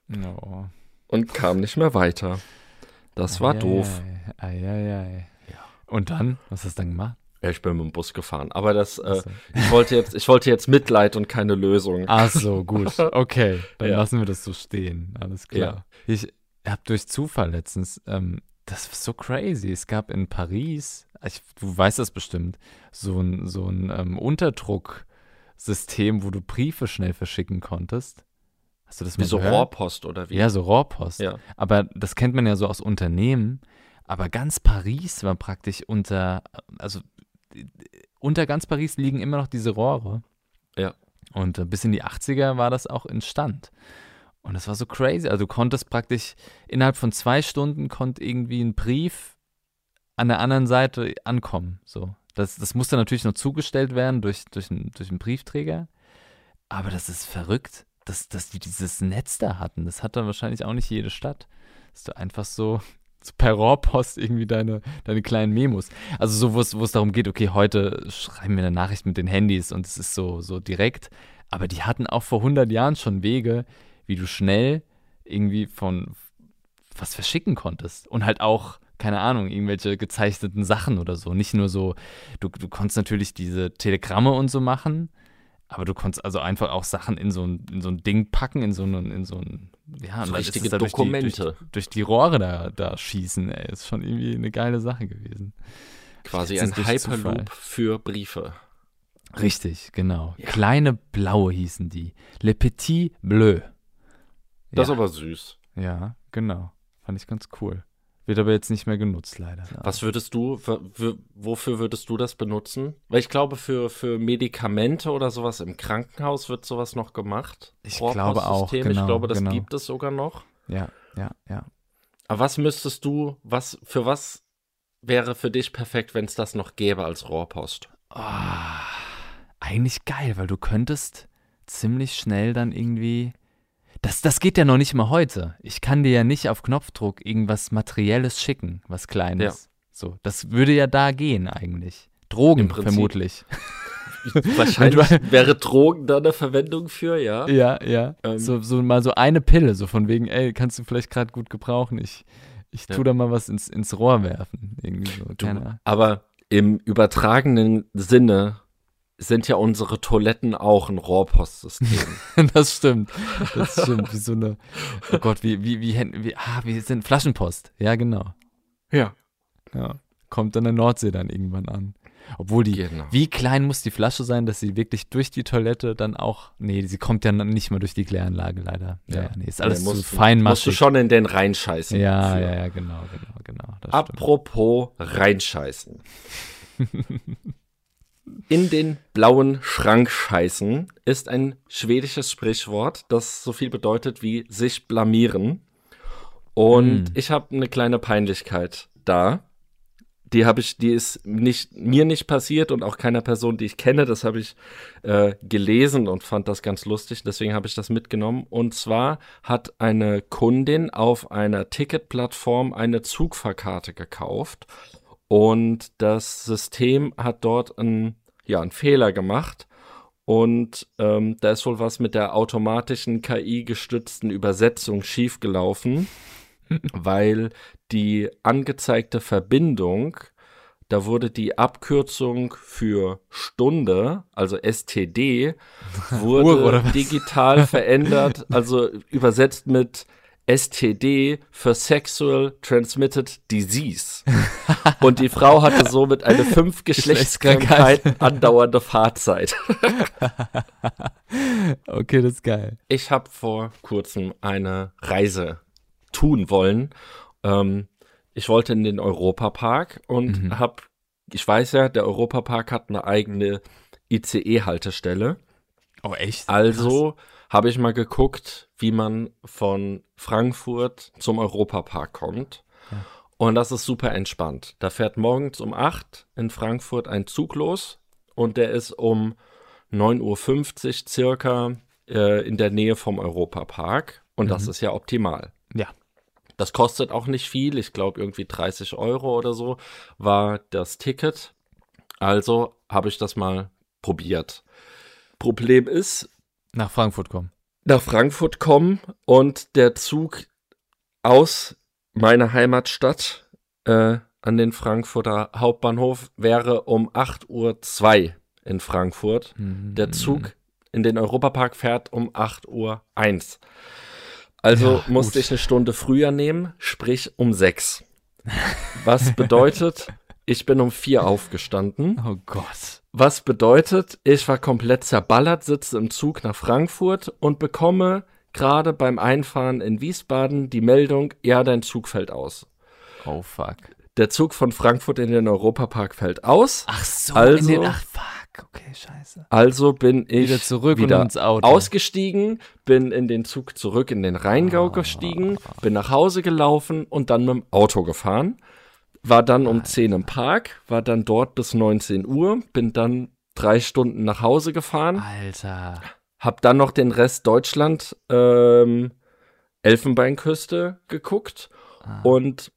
Oh. und kam nicht mehr weiter. Das war doof. Eieiei. Und dann? Was hast du dann gemacht? Ja, ich bin mit dem Bus gefahren. Aber das, äh, Ach so. ich wollte jetzt, ich wollte jetzt Mitleid und keine Lösung. Ach so, gut. Okay, dann Ja. lassen wir das so stehen. Alles klar. Ich habe durch Zufall letztens, ähm, das war so crazy. Es gab in Paris, ich, du weißt das bestimmt, so ein, so ein ähm, Unterdrucksystem, wo du Briefe schnell verschicken konntest. Hast du das mal Wie so gehört? Rohrpost oder wie? Ja, so Rohrpost. Ja. Aber das kennt man ja so aus Unternehmen. Aber ganz Paris war praktisch unter, also äh, unter ganz Paris liegen immer noch diese Rohre. Ja. Und äh, bis in die achtziger war das auch instand. Und das war so crazy. Also du konntest praktisch innerhalb von zwei Stunden konnte irgendwie ein Brief an der anderen Seite ankommen. So. Das, das musste natürlich noch zugestellt werden durch, durch, einen, durch einen Briefträger. Aber das ist verrückt, dass, dass die dieses Netz da hatten. Das hat dann wahrscheinlich auch nicht jede Stadt. Dass du einfach so per Rohrpost irgendwie deine, deine kleinen Memos. Also so, wo es, wo es darum geht, okay, heute schreiben wir eine Nachricht mit den Handys und es ist so, so direkt. Aber die hatten auch vor hundert Jahren schon Wege, wie du schnell irgendwie von was verschicken konntest. Und halt auch, keine Ahnung, irgendwelche gezeichneten Sachen oder so. Nicht nur so, du, du konntest natürlich diese Telegramme und so machen, aber du konntest also einfach auch Sachen in so ein, in so ein Ding packen, in so ein, in so ein, ja, So und dann richtige ist es da Dokumente. Durch die, durch, durch die Rohre da, da schießen, ey. Ist schon irgendwie eine geile Sache gewesen. Quasi Letztens ein durch Zufall. Hyperloop für Briefe. Richtig, genau. Ja. Kleine Blaue hießen die. Le Petit Bleu. Das ja. ist aber süß. Ja, genau. Fand ich ganz cool. Wird aber jetzt nicht mehr genutzt, leider. Was würdest du, w- w- wofür würdest du das benutzen? Weil ich glaube, für, für Medikamente oder sowas im Krankenhaus wird sowas noch gemacht. Ich glaube auch, Rohrpostsysteme. genau, Ich glaube, das genau. gibt es sogar noch. Ja, ja, ja. Aber was müsstest du, was, für was wäre für dich perfekt, wenn es das noch gäbe als Rohrpost? Oh, eigentlich geil, weil du könntest ziemlich schnell dann irgendwie. Das, das geht ja noch nicht mal heute. Ich kann dir ja nicht auf Knopfdruck irgendwas Materielles schicken, was Kleines. Ja. So, das würde ja da gehen eigentlich. Drogen Im Prinzip. vermutlich. Wahrscheinlich wäre Drogen da eine Verwendung für, ja. Ja, ja. Ähm. So, so mal so eine Pille, so von wegen, ey, kannst du vielleicht gerade gut gebrauchen. Ich, ich tu Ja. da mal was ins, ins Rohr werfen. Irgendwie so. Du, Keine Ahnung. aber im übertragenen Sinne sind ja unsere Toiletten auch ein Rohrpostsystem. Das stimmt. Das stimmt. Wie so eine, oh Gott, wie, wie, wie, wie, wie ah, wir sind Flaschenpost. Ja, genau. Ja. Ja. Kommt an der Nordsee dann irgendwann an. Obwohl die, Genau. wie klein muss die Flasche sein, dass sie wirklich durch die Toilette dann auch, nee, sie kommt ja nicht mal durch die Kläranlage leider. Ja, ja nee, ist alles Nee, zu musst, feinmaschig. musst du schon in den reinscheißen. Ja, für. ja, ja, genau, genau, genau. Das stimmt. Apropos reinscheißen. In den blauen Schrank scheißen ist ein schwedisches Sprichwort, das so viel bedeutet wie sich blamieren. Und Mm. ich habe eine kleine Peinlichkeit da. Die habe ich, die ist nicht mir nicht passiert und auch keiner Person, die ich kenne. Das habe ich äh, gelesen und fand das ganz lustig. Deswegen habe ich das mitgenommen. Und zwar hat eine Kundin auf einer Ticketplattform eine Zugfahrkarte gekauft. Und das System hat dort einen, ja, einen Fehler gemacht. Und ähm, da ist wohl was mit der automatischen K I-gestützten Übersetzung schiefgelaufen, weil die angezeigte Verbindung, da wurde die Abkürzung für Stunde, also S T D, wurde Uhr oder was? digital verändert, also übersetzt mit S T D für Sexual Transmitted Disease. Und die Frau hatte somit eine fünf Geschlechtskrankheiten andauernde Fahrzeit. Okay, das ist geil. Ich habe vor kurzem eine Reise tun wollen. Ähm, ich wollte in den Europapark und Mhm. habe, ich weiß ja, der Europapark hat eine eigene I C E-Haltestelle. Oh, echt? Also habe ich mal geguckt, wie man von Frankfurt zum Europapark kommt. Ja. Und das ist super entspannt. Da fährt morgens um acht in Frankfurt ein Zug los und der ist um neun Uhr fünfzig circa äh, in der Nähe vom Europapark. Und das Mhm. ist ja optimal. Ja. Das kostet auch nicht viel. Ich glaube, irgendwie dreißig Euro oder so war das Ticket. Also habe ich das mal probiert. Problem ist, Nach Frankfurt kommen. nach Frankfurt kommen und der Zug aus meiner Heimatstadt äh, an den Frankfurter Hauptbahnhof wäre um acht Uhr zwei in Frankfurt. Mhm. Der Zug in den Europapark fährt um acht Uhr eins. Also Ja, musste gut. ich eine Stunde früher nehmen, sprich um sechs. Was bedeutet, ich bin um vier aufgestanden. Oh Gott. Was bedeutet, ich war komplett zerballert, sitze im Zug nach Frankfurt und bekomme gerade beim Einfahren in Wiesbaden die Meldung, ja, dein Zug fällt aus. Oh fuck. Der Zug von Frankfurt in den Europapark fällt aus. Ach so, Also- in den, ach fuck. Okay, scheiße. Also bin ich Wieder zurück wieder und ins Auto. ausgestiegen, bin in den Zug zurück in den Rheingau Ah. gestiegen, bin nach Hause gelaufen und dann mit dem Auto gefahren. War dann um zehn im Park, war dann dort bis neunzehn Uhr, bin dann drei Stunden nach Hause gefahren, Alter. hab dann noch den Rest Deutschland, ähm, Elfenbeinküste geguckt Ah. und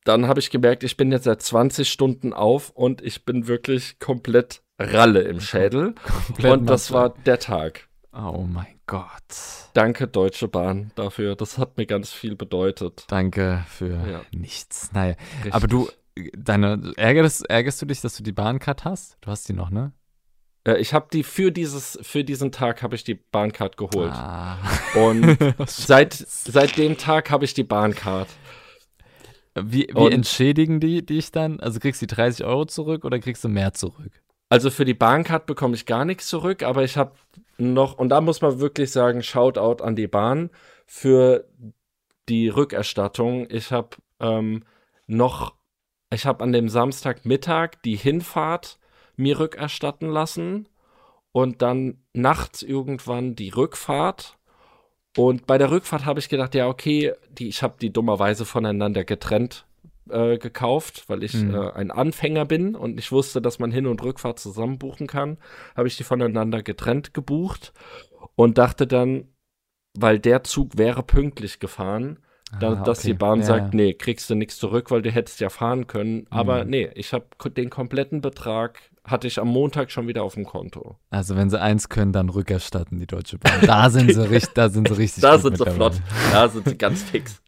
dann habe ich gemerkt, ich bin jetzt seit zwanzig Stunden auf und ich bin wirklich komplett Ralle im Schädel. Komplett und das Masse. war der Tag. Oh mein Gott. Danke, Deutsche Bahn, dafür. Das hat mir ganz viel bedeutet. Danke für Ja. nichts. Naja, Richtig. aber du, deine, ärgerst, ärgerst du dich, dass du die Bahncard hast? Du hast die noch, ne? Äh, ich habe die für dieses, für diesen Tag habe ich die Bahncard geholt. Ah. Und seit, seit dem Tag habe ich die Bahncard. Wie, wie Und- entschädigen die dich dann? Also kriegst du die dreißig Euro zurück oder kriegst du mehr zurück? Also für die Bahncard bekomme ich gar nichts zurück, aber ich habe noch, und da muss man wirklich sagen, Shoutout an die Bahn für die Rückerstattung. Ich habe ähm, noch, ich habe an dem Samstagmittag die Hinfahrt mir rückerstatten lassen und dann nachts irgendwann die Rückfahrt. Und bei der Rückfahrt habe ich gedacht, ja, okay, die, ich habe die dummerweise voneinander getrennt äh, gekauft, weil ich Mhm. äh, ein Anfänger bin und ich wusste, dass man Hin- und Rückfahrt zusammen buchen kann, habe ich die voneinander getrennt gebucht und dachte dann, weil der Zug wäre pünktlich gefahren, da, Ah, dass okay. die Bahn Ja, sagt, ja. nee, kriegst du nichts zurück, weil du hättest ja fahren können. Aber Mhm. nee, ich habe den kompletten Betrag, hatte ich am Montag schon wieder auf dem Konto. Also wenn sie eins können, dann rückerstatten die Deutsche Bahn. Da sind sie richtig, da sind sie richtig Da gut sind mit sie dabei. flott, da sind sie ganz fix.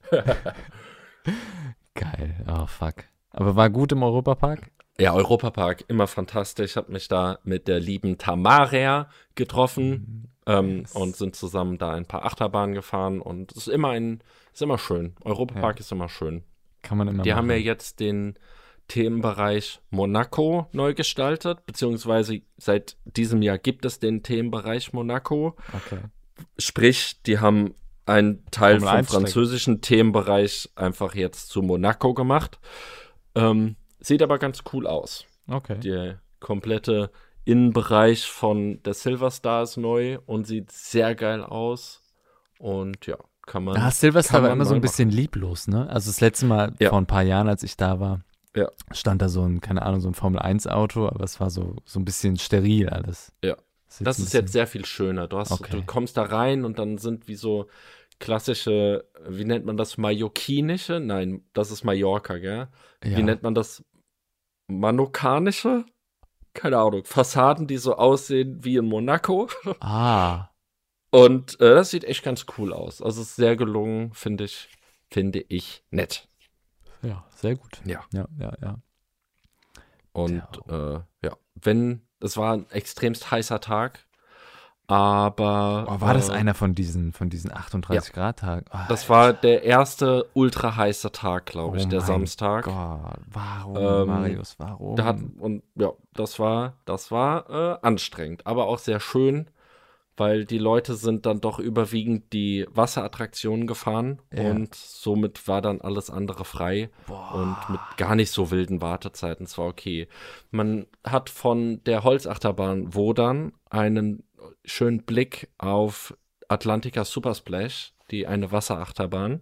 Geil, oh fuck. Aber war gut im Europapark? Ja, Europapark, immer fantastisch. Ich habe mich da mit der lieben Tamara getroffen ähm, Yes. und sind zusammen da ein paar Achterbahnen gefahren und es ist immer ein, ist immer schön. Europapark Ja. ist immer schön. Kann man immer Die haben ja machen. jetzt den Themenbereich Monaco neu gestaltet, beziehungsweise seit diesem Jahr gibt es den Themenbereich Monaco. Okay. Sprich, die haben einen Teil Formel vom eins Strecke. französischen Themenbereich einfach jetzt zu Monaco gemacht. Ähm, sieht aber ganz cool aus. Okay. Der komplette Innenbereich von der Silver Star ist neu und sieht sehr geil aus. Und ja, kann man. Ah, Silvester kann war man immer so ein mal bisschen lieblos, ne? Also das letzte Mal Ja. vor ein paar Jahren, als ich da war, Ja. stand da so ein, keine Ahnung, so ein Formel eins Auto, aber es war so, so ein bisschen steril alles. Ja. Das Das ein ist bisschen- jetzt sehr viel schöner. Du, hast, Okay. du kommst da rein und dann sind wie so klassische, wie nennt man das, mallorquinische? Nein, das ist Mallorca, gell? ja. Wie nennt man das? Manokanische? Keine Ahnung. Fassaden, die so aussehen wie in Monaco. Ah, Und äh, das sieht echt ganz cool aus. Also es ist sehr gelungen, finde ich, finde ich nett. ja, sehr gut. Ja. Ja, ja, ja. Und äh, ja, wenn, es war ein extremst heißer Tag, aber Oh, war das äh, einer von diesen, von diesen achtunddreißig Grad Tagen? Oh, das war der erste ultra heiße Tag, glaube ich, oh der mein Samstag. Gott, warum, Ähm, Marius, warum? Da hat, und ja, das war, das war äh, anstrengend, aber auch sehr schön, weil die Leute sind dann doch überwiegend die Wasserattraktionen gefahren Ja. und somit war dann alles andere frei Boah. und mit gar nicht so wilden Wartezeiten. Es war okay. Man hat von der Holzachterbahn Wodan einen schönen Blick auf Atlantica Super Splash, die eine Wasserachterbahn.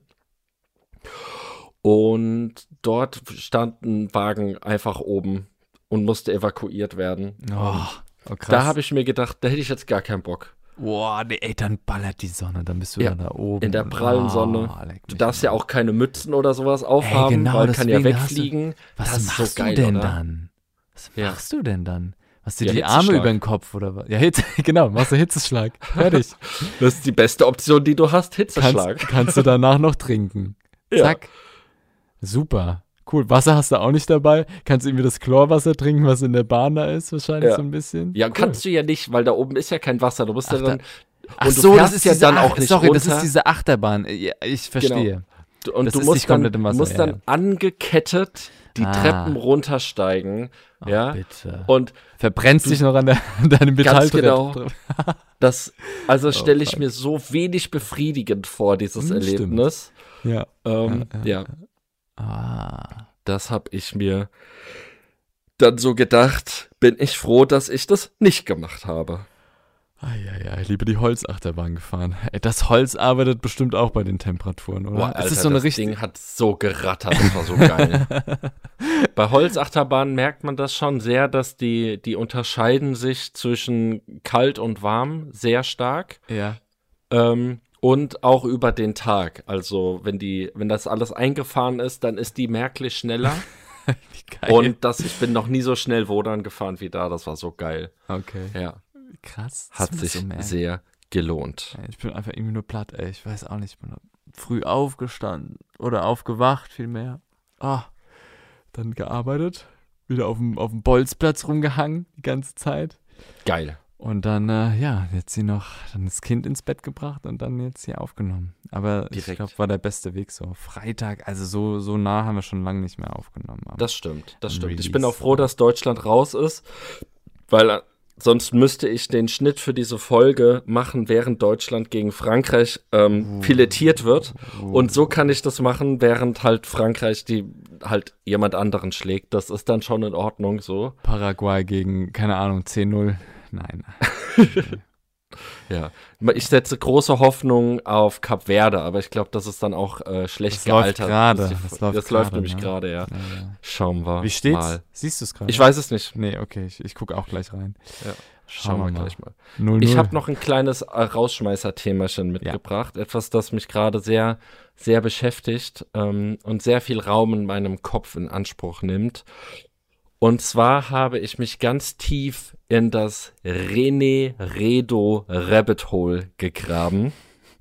Und dort stand ein Wagen einfach oben und musste evakuiert werden. Oh, oh, krass. Da habe ich mir gedacht, da hätte ich jetzt gar keinen Bock. Boah, nee, ey, dann ballert die Sonne, dann bist du Ja, dann da oben. in der und- prallen oh, Sonne. leck Du mich darfst am ja auch keine Mützen oder sowas aufhaben, genau, weil kann ja deswegen hast du- wegfliegen. Was das ist machst so geil, du denn oder? dann? Was Ja. machst du denn dann? Machst du Ja, die Arme Hitzeschlag. über den Kopf oder was? Ja, Hitze, genau, machst du Hitzeschlag. Fertig. Das ist die beste Option, die du hast, Hitzeschlag. kannst, kannst du danach noch trinken. Ja. Zack. Super. Cool. Wasser hast du auch nicht dabei. Kannst irgendwie das Chlorwasser trinken, was in der Bahn da ist, wahrscheinlich Ja. so ein bisschen. Ja, Cool. kannst du ja nicht, weil da oben ist ja kein Wasser. Du musst Ach, ja dann. Ach und du so, das fährst ist ja diese dann auch Ach- nicht sorry, das runter. ist diese Achterbahn. Ja, ich verstehe. Du- Und das du ist musst nicht dann, komplett im Wasser, musst ja, dann angekettet die Ah. Treppen runtersteigen. Oh, ja. bitte. Und Verbrennst dich noch an, der, an deinem Metalltritt. genau. das, also Oh, stelle ich fuck. mir so wenig befriedigend vor, dieses Hm, stimmt. Erlebnis. Ja. Ähm, Ja, ja, Ah. das habe ich mir dann so gedacht, bin ich froh, dass ich das nicht gemacht habe. Eieiei, lieber die Holzachterbahn gefahren. Ey, das Holz arbeitet bestimmt auch bei den Temperaturen, oder? Boah, es Alter, ist so eine das richtige. Ding hat so gerattert, das war so geil. Bei Holzachterbahnen merkt man das schon sehr, dass die, die unterscheiden sich zwischen kalt und warm sehr stark. Ja. Ähm, und auch über den Tag. Also wenn die, wenn das alles eingefahren ist, dann ist die merklich schneller. Geil. Und das, ich bin noch nie so schnell Wodan gefahren wie da. Das war so geil. Okay. Ja. Krass. das Hat muss sich so merken. sehr gelohnt. Ey, Ich bin einfach irgendwie nur platt, ey. Ich weiß auch nicht. Ich bin früh aufgestanden oder aufgewacht vielmehr. Ah, dann gearbeitet. Wieder auf dem, auf dem Bolzplatz rumgehangen die ganze Zeit. Geil. Und dann, äh, ja, jetzt sie noch dann das Kind ins Bett gebracht und dann jetzt hier aufgenommen. Aber ich Direkt. glaube, war der beste Weg so. Freitag, also so, so nah haben wir schon lange nicht mehr aufgenommen. Aber Das stimmt, das Ein stimmt. Ich Release, bin auch froh, aber- dass Deutschland raus ist, weil äh, sonst müsste ich den Schnitt für diese Folge machen, während Deutschland gegen Frankreich ähm, Uh. filetiert wird. Uh. Und so kann ich das machen, während halt Frankreich die halt jemand anderen schlägt. Das ist dann schon in Ordnung so. Paraguay gegen, keine Ahnung, zehn null. Nein. Ja. Ich setze große Hoffnung auf Kap Verde, aber ich glaube, das ist dann auch äh, schlecht Das läuft gealtert. gerade, Die- das läuft das läuft gerade, nämlich ne? gerade, ja. Ja, ja. Schauen wir Wie steht's? mal. Siehst du es gerade? Ich weiß es nicht. Nee, okay, ich, ich gucke auch gleich rein. Ja. Schauen, Schauen wir wir gleich mal. null null. Ich habe noch ein kleines äh, Rausschmeißer-Themachen mitgebracht. Etwas, das mich gerade sehr, sehr beschäftigt ähm, und sehr viel Raum in meinem Kopf in Anspruch nimmt. Und zwar habe ich mich ganz tief in das René Redo Rabbit Hole gegraben.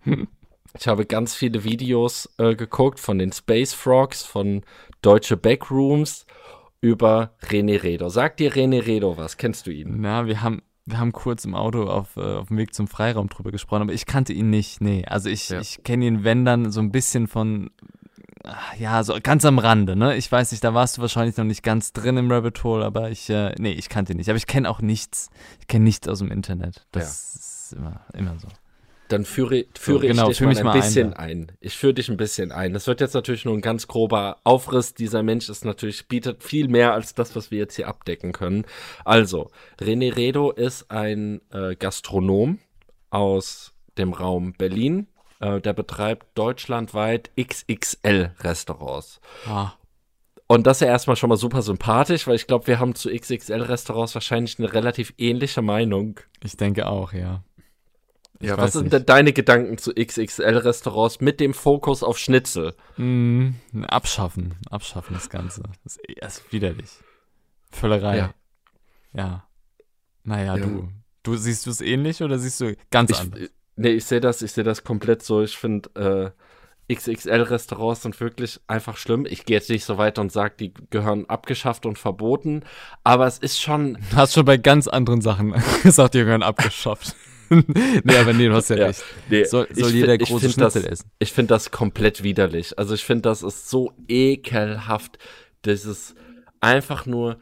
Ich habe ganz viele Videos äh, geguckt von den Space Frogs, von Deutsche Backrooms über René Redo. Sagt dir René Redo was? Kennst du ihn? Na, wir haben, wir haben kurz im Auto auf, äh, auf dem Weg zum Freiraum drüber gesprochen, aber ich kannte ihn nicht. Nee, also ich, Ja. ich kenne ihn, wenn dann, so ein bisschen von, ah, ja, so ganz am Rande, ne? Ich weiß nicht, da warst du wahrscheinlich noch nicht ganz drin im Rabbit Hole, aber ich, äh, nee, ich kannte ihn nicht. Aber ich kenne auch nichts. Ich kenne nichts aus dem Internet. Das ist immer, immer so. Dann führe, führe genau, ich dich führ mal mich ein mal ein, bisschen da. ein. Ich führe dich ein bisschen ein. Das wird jetzt natürlich nur ein ganz grober Aufriss. Dieser Mensch ist natürlich, bietet viel mehr als das, was wir jetzt hier abdecken können. Also, René Redo ist ein äh, Gastronom aus dem Raum Berlin. Äh, der betreibt deutschlandweit X X L-Restaurants. Ah, Und das ist ja erstmal schon mal super sympathisch, weil ich glaube, wir haben zu X X L-Restaurants wahrscheinlich eine relativ ähnliche Meinung. ich denke auch, ja. Ich Ja, weiß was sind nicht. denn deine Gedanken zu X X L-Restaurants mit dem Fokus auf Schnitzel? Mm, abschaffen, abschaffen das Ganze. Das ist, das ist widerlich. Völlerei. Ja. Ja. Naja, Ja. du. Du siehst du es ähnlich oder siehst du ganz anders? Ich, nee, ich sehe das, ich sehe das komplett so. Ich finde, äh, X X L-Restaurants sind wirklich einfach schlimm. Ich gehe jetzt nicht so weit und sage, die gehören abgeschafft und verboten, aber es ist schon, Du hast schon bei ganz anderen Sachen gesagt, die gehören abgeschafft. Nee, aber nee, du hast ja, Ja. recht. nee, Soll, ich soll fi- jeder ich große find Schnitzel das, essen. Ich finde das komplett widerlich. Also ich finde, das ist so ekelhaft, dieses einfach nur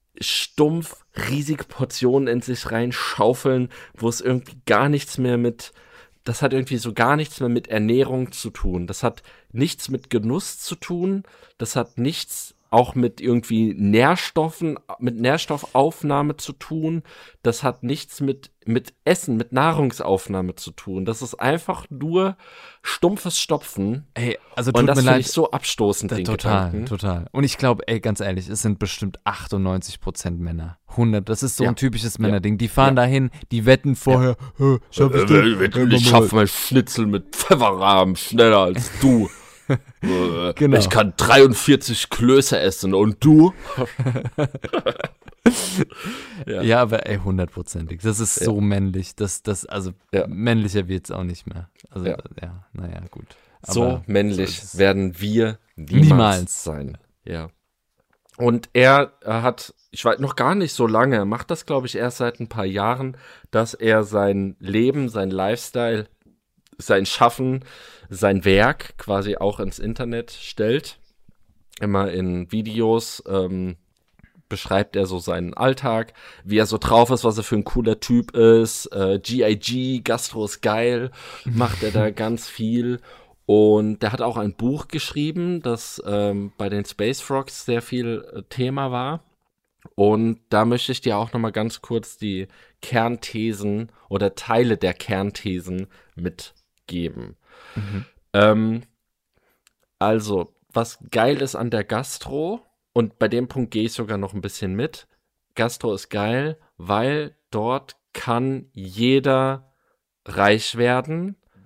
stumpf riesige Portionen in sich reinschaufeln, wo es irgendwie gar nichts mehr mit, das hat irgendwie so gar nichts mehr mit Ernährung zu tun. Das hat nichts mit Genuss zu tun. Das hat nichts auch mit irgendwie Nährstoffen, mit Nährstoffaufnahme zu tun. Das hat nichts mit, mit Essen, mit Nahrungsaufnahme zu tun. Das ist einfach nur stumpfes Stopfen. Ey, also Und tut das mir finde leid. ich so abstoßend, Da, den total, Gedanken. total. Und ich glaube, ey, ganz ehrlich, es sind bestimmt achtundneunzig Prozent Männer. hundert, das ist so Ja. ein typisches Ja. Männerding. Die fahren dahin, die wetten vorher, "Hä, schaff ich das? Hey, Ich Mama, schaffe mein Schnitzel mit Pfefferrahmen schneller als du. Äh, Genau. Ich kann dreiundvierzig Klöße essen und du? Ja. Ja, aber ey, hundertprozentig. Das ist so männlich. Das, das, also Ja. männlicher wird's auch nicht mehr. Also, ja, Ja. naja, gut. So Aber männlich so ist es. werden wir niemals, Niemals. sein. Ja. Und er äh, hat, ich weiß noch gar nicht so lange, er macht das, glaube ich, erst seit ein paar Jahren, dass er sein Leben, sein Lifestyle, sein Schaffen, sein Werk quasi auch ins Internet stellt. Immer in Videos ähm, beschreibt er so seinen Alltag, wie er so drauf ist, was er für ein cooler Typ ist. Äh, G I G, Gastro ist geil, macht er da ganz viel. Und der hat auch ein Buch geschrieben, das ähm, bei den Space Frogs sehr viel äh, Thema war. Und da möchte ich dir auch nochmal ganz kurz die Kernthesen oder Teile der Kernthesen mitgeben. Mhm. Ähm, also, was geil ist an der Gastro, und bei dem Punkt gehe ich sogar noch ein bisschen mit, Gastro ist geil, weil dort kann jeder reich werden,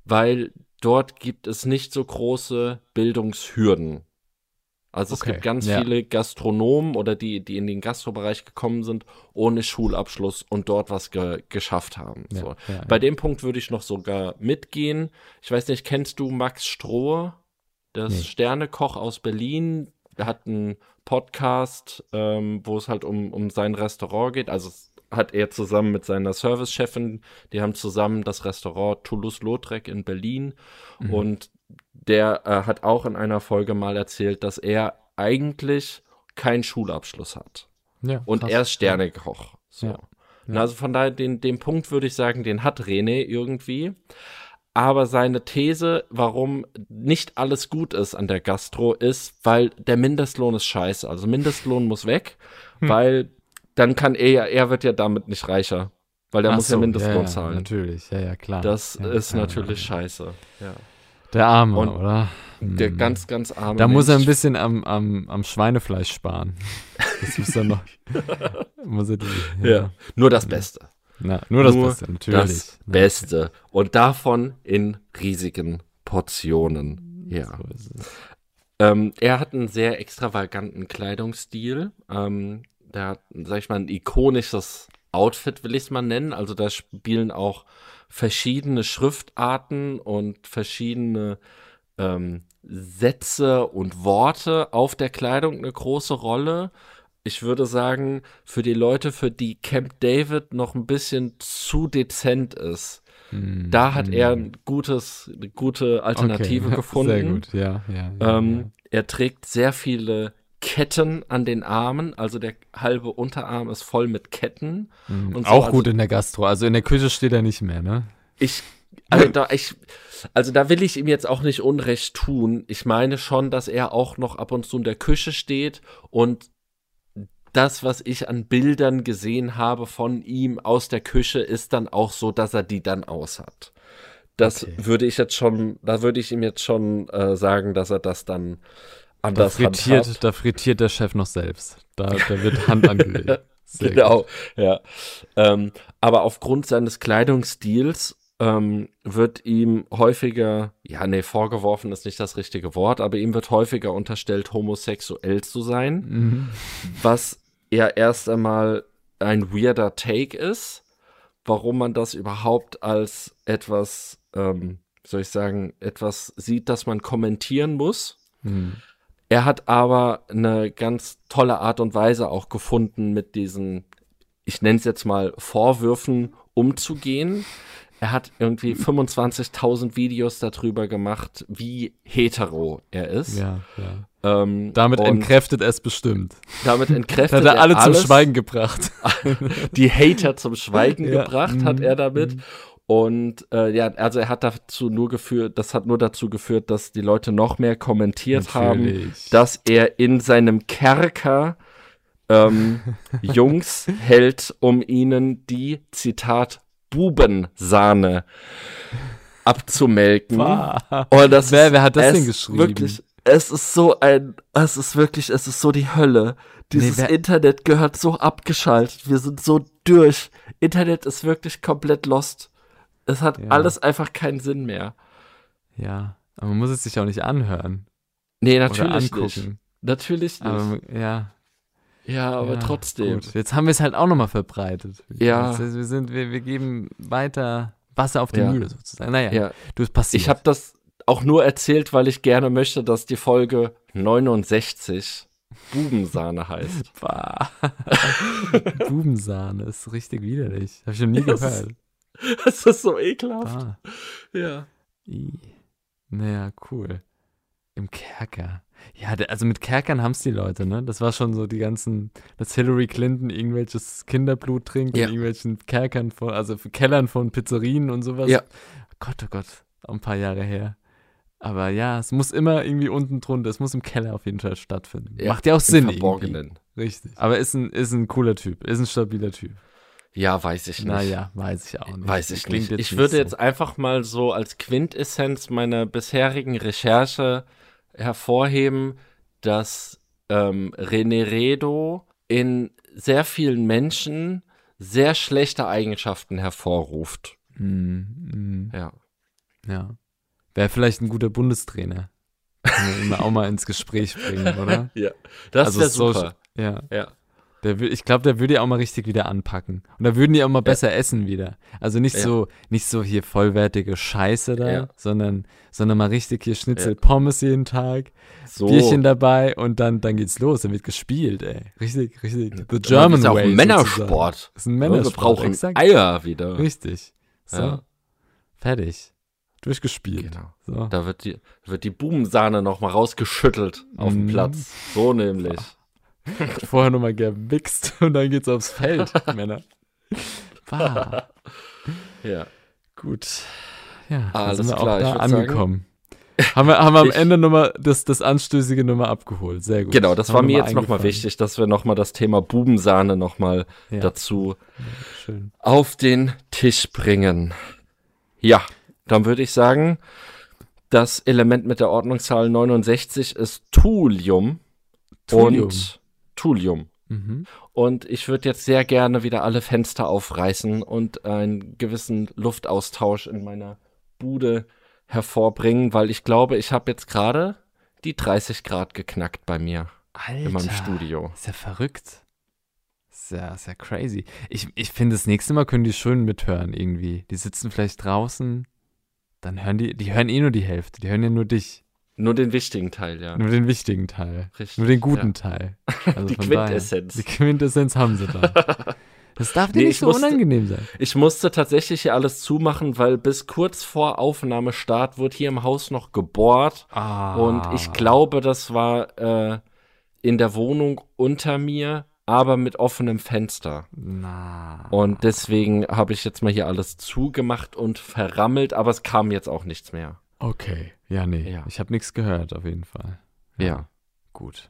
weil dort gibt es nicht so große Bildungshürden. Also es Okay, gibt ganz ja. viele Gastronomen oder die, die in den Gastrobereich gekommen sind, ohne Schulabschluss und dort was ge- geschafft haben. Ja, So. ja, Bei ja. dem Punkt würde ich noch sogar mitgehen. Ich weiß nicht, kennst du Max Strohe? Das Nee. Sternekoch aus Berlin. Der hat einen Podcast, ähm, wo es halt um, um sein Restaurant geht. Also es hat er zusammen mit seiner Servicechefin, die haben zusammen das Restaurant Toulouse-Lautrec in Berlin. Mhm. Und der äh, hat auch in einer Folge mal erzählt, dass er eigentlich keinen Schulabschluss hat. Ja, Und krass. er ist Sternekoch. So. Ja, ja. Na, also von daher, den, den Punkt würde ich sagen, den hat René irgendwie. Aber seine These, warum nicht alles gut ist an der Gastro, ist, weil der Mindestlohn ist scheiße. Also Mindestlohn muss weg, Hm. weil dann kann er ja, er wird ja damit nicht reicher. Weil der Ach muss ja so, Mindestlohn ja, ja, zahlen. Natürlich, ja, ja, klar. Das ja, ist ja, natürlich ja. scheiße. Ja. Der Arme, Und oder? Der Hm. ganz, ganz arme Da muss er ein Mensch. bisschen am, am, am Schweinefleisch sparen. Das muss er noch. muss er die, Ja. Nur das Beste. Na, nur das Nur Beste, natürlich. Das Beste. Und davon in riesigen Portionen. Ja. So ist es. Ähm, er hat einen sehr extravaganten Kleidungsstil. Ähm, der hat, sag ich mal, ein ikonisches Outfit, will ich es mal nennen. Also da spielen auch verschiedene Schriftarten und verschiedene ähm, Sätze und Worte auf der Kleidung eine große Rolle. Ich würde sagen, für die Leute, für die Camp David noch ein bisschen zu dezent ist, Hm, da hat hm. er ein gutes, eine gute Alternative Okay, gefunden. Sehr gut, ja, ja. ja, Ähm, er trägt sehr viele Ketten an den Armen, also der halbe Unterarm ist voll mit Ketten. ja. Hm, und so, Auch also- gut in der Gastro. Also in der Küche steht er nicht mehr, ne? Ich, also da, ich, also da will ich ihm jetzt auch nicht Unrecht tun. Ich meine schon, dass er auch noch ab und zu in der Küche steht und das, was ich an Bildern gesehen habe von ihm aus der Küche, ist dann auch so, dass er die dann aus hat. Das Okay. würde ich jetzt schon, da würde ich ihm jetzt schon äh, sagen, dass er das dann Da anders frittiert, handhabt. da frittiert der Chef noch selbst. Da, da wird Hand angelegt. Sehr Genau, gut. ja. Ähm, aber aufgrund seines Kleidungsstils ähm, wird ihm häufiger, ja, nee, vorgeworfen ist nicht das richtige Wort, aber ihm wird häufiger unterstellt, homosexuell zu sein, Mhm. was ja erst einmal ein weirder Take ist, warum man das überhaupt als etwas, ähm, soll ich sagen, etwas sieht, das man kommentieren muss. Hm. Er hat aber eine ganz tolle Art und Weise auch gefunden, mit diesen, ich nenne es jetzt mal, Vorwürfen umzugehen. Er hat irgendwie fünfundzwanzigtausend Videos darüber gemacht, wie hetero er ist. Ja, ja. Ähm, Damit und entkräftet er es bestimmt. damit Da entkräftet hat er alle alles, zum Schweigen gebracht. die Hater zum Schweigen Ja, gebracht, hat mhm, er damit. mhm. Und äh, ja, also er hat dazu nur geführt, das hat nur dazu geführt, dass die Leute noch mehr kommentiert haben, Natürlich. dass er in seinem Kerker ähm, Jungs hält, um ihnen die, Zitat, Bubensahne abzumelken. Bah. Und das Wer- ist, wer hat das es denn geschrieben? Wirklich, es ist so ein, es ist wirklich, es ist so die Hölle. Dieses Nee, wer- Internet gehört so abgeschaltet. Wir sind so durch. Internet ist wirklich komplett lost. Es hat Ja. alles einfach keinen Sinn mehr. Ja, aber man muss es sich auch nicht anhören Nee, oder natürlich nicht. angucken. Natürlich nicht. Aber ja, ja, aber ja, trotzdem. Gut. Jetzt haben wir es halt auch nochmal verbreitet. Ja. Das heißt, wir sind, wir, wir geben weiter Wasser auf die Ja. Mühle sozusagen. Naja, Ja. du, es passiert. Ich habe das auch nur erzählt, weil ich gerne möchte, dass die Folge neunundsechzig Bubensahne heißt. Bah. Bubensahne ist richtig widerlich. Habe ich noch nie Das gehört. Das ist so ekelhaft. Bah. Ja. I. Naja, cool. Im Kerker. Ja, der, also mit Kerkern haben es die Leute, ne? Das war schon so die ganzen, dass Hillary Clinton irgendwelches Kinderblut trinkt Ja. in irgendwelchen Kerkern von, also Kellern von Pizzerien und sowas. Ja. Gott, oh Gott, auch ein paar Jahre her. Aber ja, es muss immer irgendwie unten drunter, es muss im Keller auf jeden Fall stattfinden. Ja, Macht ja auch Im Sinn irgendwie. Verborgenen. Richtig. Aber ist ein, ist ein cooler Typ, ist ein stabiler Typ. Ja, weiß ich nicht. Naja, weiß ich auch nicht. Weiß ich Klingt nicht. jetzt Ich nicht würde so. jetzt einfach mal so als Quintessenz meiner bisherigen Recherche hervorheben, dass ähm, René Redo in sehr vielen Menschen sehr schlechte Eigenschaften hervorruft. Mm, mm. Ja. Ja. Wäre vielleicht ein guter Bundestrainer. Kann man immer auch mal ins Gespräch bringen, oder? Ja, das Also wäre so- super. Ja. Ja. Der, wür- ich glaube, der würde ja auch mal richtig wieder anpacken. Und da würden die auch mal besser essen wieder. Also nicht Ja. so, nicht so hier vollwertige Scheiße da, Ja. sondern, sondern mal richtig hier Schnitzel Ja. Pommes jeden Tag, So. Bierchen dabei und dann, dann geht's los. Dann wird gespielt, ey. Richtig, richtig. The Das German ist ja auch way. Männersport. sozusagen. Das ist ein Wir Männersport. brauchen exakt. Eier wieder. Richtig. So. Ja. Fertig. Durchgespielt. Genau. So. Da wird die, wird die Bubensahne nochmal rausgeschüttelt auf dem Mhm. Platz. So nämlich. Vorher nochmal gemixt und dann geht's aufs Feld, Männer. Bah. Ja. Gut. Ja, da Alles sind wir klar, auch ich da würd sagen, angekommen. haben wir, haben wir am ich- Ende nochmal das, das Anstößige nochmal abgeholt. Sehr gut. Genau, das Haben war wir mir noch jetzt nochmal eingefangen. wichtig, dass wir nochmal das Thema Bubensahne nochmal Ja, dazu schön. auf den Tisch bringen. Ja, dann würde ich sagen, das Element mit der Ordnungszahl neunundsechzig ist Thulium. Thulium. Und Thulium. Mhm. Und ich würde jetzt sehr gerne wieder alle Fenster aufreißen und einen gewissen Luftaustausch in meiner Bude hervorbringen, weil ich glaube, ich habe jetzt gerade die dreißig Grad geknackt bei mir Alter. in meinem Studio. Ist ja verrückt. Ist ja, ist ja crazy. Ich, ich finde, das nächste Mal können die schön mithören irgendwie. Die sitzen vielleicht draußen, dann hören die, die hören eh nur die Hälfte. Die hören ja nur dich. Nur den wichtigen Teil, ja. Nur den wichtigen Teil. Richtig, Nur den guten ja. Teil. Also Die von Quintessenz. Daher, die Quintessenz haben sie da. Das darf dir Nee, nicht ich so musste- unangenehm sein. Ich musste tatsächlich hier alles zumachen, weil bis kurz vor Aufnahmestart wurde hier im Haus noch gebohrt. Ah. Und ich glaube, das war äh, in der Wohnung unter mir, aber mit offenem Fenster. Na. Und deswegen habe ich jetzt mal hier alles zugemacht und verrammelt, aber es kam jetzt auch nichts mehr. Okay. Ja, nee. Ja. Ich habe nichts gehört, auf jeden Fall. Ja. Gut.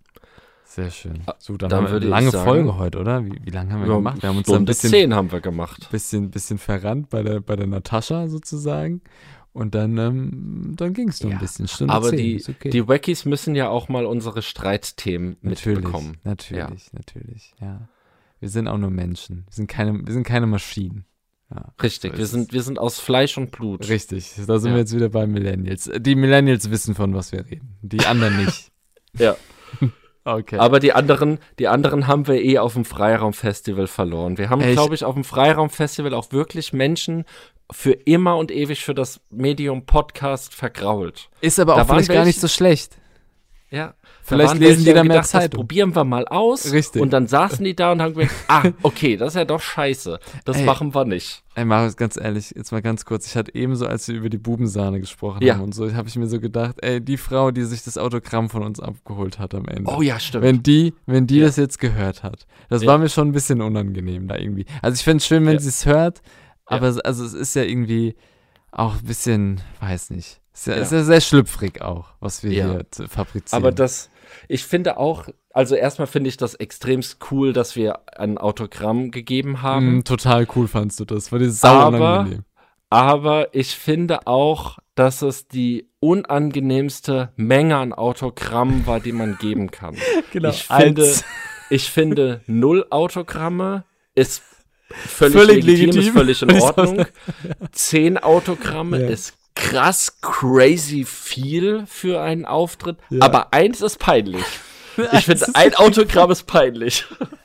Sehr schön. So, dann, dann haben wir würde eine ich lange sagen- Folge heute, oder? Wie, wie lange haben wir Ja, gemacht? Wir haben uns da ein Stunde bisschen, zehn haben wir gemacht. bisschen, bisschen verrannt bei der, bei der Natascha sozusagen. Und dann, ähm, dann ging es noch Ja, ein bisschen. Stunde Aber zehn, die, ist okay. die Wackies müssen ja auch mal unsere Streitthemen natürlich, mitbekommen. natürlich, natürlich, ja. Wir sind auch nur Menschen. Wir sind keine, wir sind keine Maschinen. Ja, Richtig, so wir ist sind, wir sind aus Fleisch und Blut. es. Richtig, da sind Ja. wir jetzt wieder bei Millennials. Die Millennials wissen, von was wir reden. Die anderen nicht. Ja. Okay. Aber die anderen, die anderen haben wir eh auf dem Freiraumfestival verloren. Wir haben, Echt? glaube ich, auf dem Freiraumfestival auch wirklich Menschen für immer und ewig für das Medium Podcast vergrault. Ist aber da auch waren vielleicht gar welche- nicht so schlecht. Ja. Vielleicht waren lesen welche, die da haben mehr gedacht, Das Zeitung. probieren wir mal aus. Richtig. Und dann saßen die da und haben gedacht, ah, okay, das ist ja doch scheiße. Das Ey. machen wir nicht. Ey, Marius, ganz ehrlich, jetzt mal ganz kurz. Ich hatte ebenso, als wir über die Bubensahne gesprochen Ja. haben und so, habe ich mir so gedacht, ey, die Frau, die sich das Autogramm von uns abgeholt hat am Ende. Oh ja, stimmt. Wenn die, wenn die Ja. das jetzt gehört hat. Das Ja. war mir schon ein bisschen unangenehm da irgendwie. Also ich fände es schön, wenn Ja. sie es hört, Ja. aber es- also es ist ja irgendwie auch ein bisschen, weiß nicht. Es ist ja, Ja. ist ja sehr schlüpfrig auch, was wir Ja. hier t- fabrizieren. Aber das, ich finde auch, also erstmal finde ich das extremst cool, dass wir ein Autogramm gegeben haben. Mm, total cool fandst du das. War dir sau Aber- unangenehm. Aber ich finde auch, dass es die unangenehmste Menge an Autogrammen war, die man geben kann. Genau. Ich finde, Als- ich finde, null Autogramme ist völlig, Völlig legitim, legitim. ist völlig in Würde ich auch Ordnung. Zehn Autogramme Ja. ist krass, crazy viel für einen Auftritt. Ja. Aber eins ist peinlich. Ich Das finde, ist ein Autogramm ist peinlich.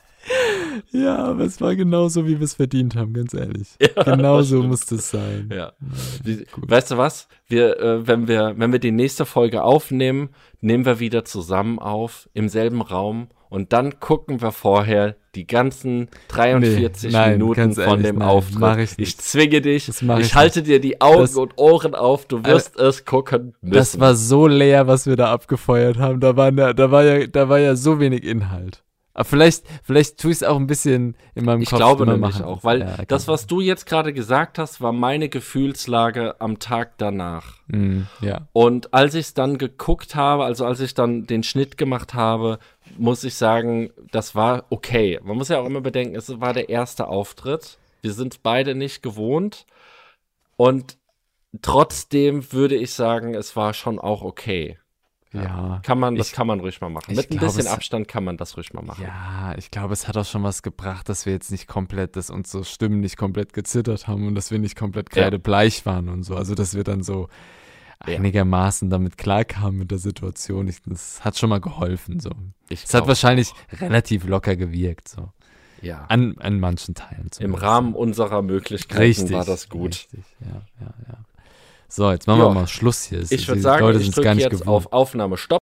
Ja, aber es war genauso, wie wir es verdient haben, ganz ehrlich. Ja, genau das so stimmt. muss es sein. Ja. Die, weißt du was? Wir, äh, wenn wir, wenn wir die nächste Folge aufnehmen, nehmen wir wieder zusammen auf, im selben Raum, und dann gucken wir vorher die ganzen dreiundvierzig Nee, nein, Minuten ganz von ehrlich, dem nein, Auftritt. mach ich ich nicht. zwinge dich, Das mach ich ich halte dir die Augen Das- und Ohren auf, du wirst es gucken müssen. Das war so leer, was wir da abgefeuert haben. Da, waren ja, da, war, ja, da war ja so wenig Inhalt. Aber vielleicht, vielleicht tue ich es auch ein bisschen in meinem Ich Kopf glaube immer nämlich machen. auch, weil Ja, das, kann- was du jetzt gerade gesagt hast, war meine Gefühlslage am Tag danach. Mm, ja. Und als ich es dann geguckt habe, also als ich dann den Schnitt gemacht habe, muss ich sagen, das war okay. Man muss ja auch immer bedenken, es war der erste Auftritt. Wir sind beide nicht gewohnt. Und trotzdem würde ich sagen, es war schon auch okay. Ja. Kann man, das ich, kann man ruhig mal machen. ich Mit ein glaub, bisschen es- Abstand kann man das ruhig mal machen. Ja, ich glaube, es hat auch schon was gebracht, dass wir jetzt nicht komplett, dass unsere Stimmen nicht komplett gezittert haben und dass wir nicht komplett Ja. kreidebleich waren und so. Also, dass wir dann so Ja. einigermaßen damit klarkamen mit der Situation. Ich, das hat schon mal geholfen, so. Ich Es hat glaub, wahrscheinlich relativ locker gewirkt, so. ja. An, an manchen Teilen Im zumindest. Rahmen unserer Möglichkeiten Richtig, war das gut. Richtig, ja, ja, ja. So, jetzt machen Ja. wir mal Schluss hier. Es- Ich würde die sagen, Leute ich sind's drücke gar nicht jetzt gewohnt. auf Aufnahme Stopp.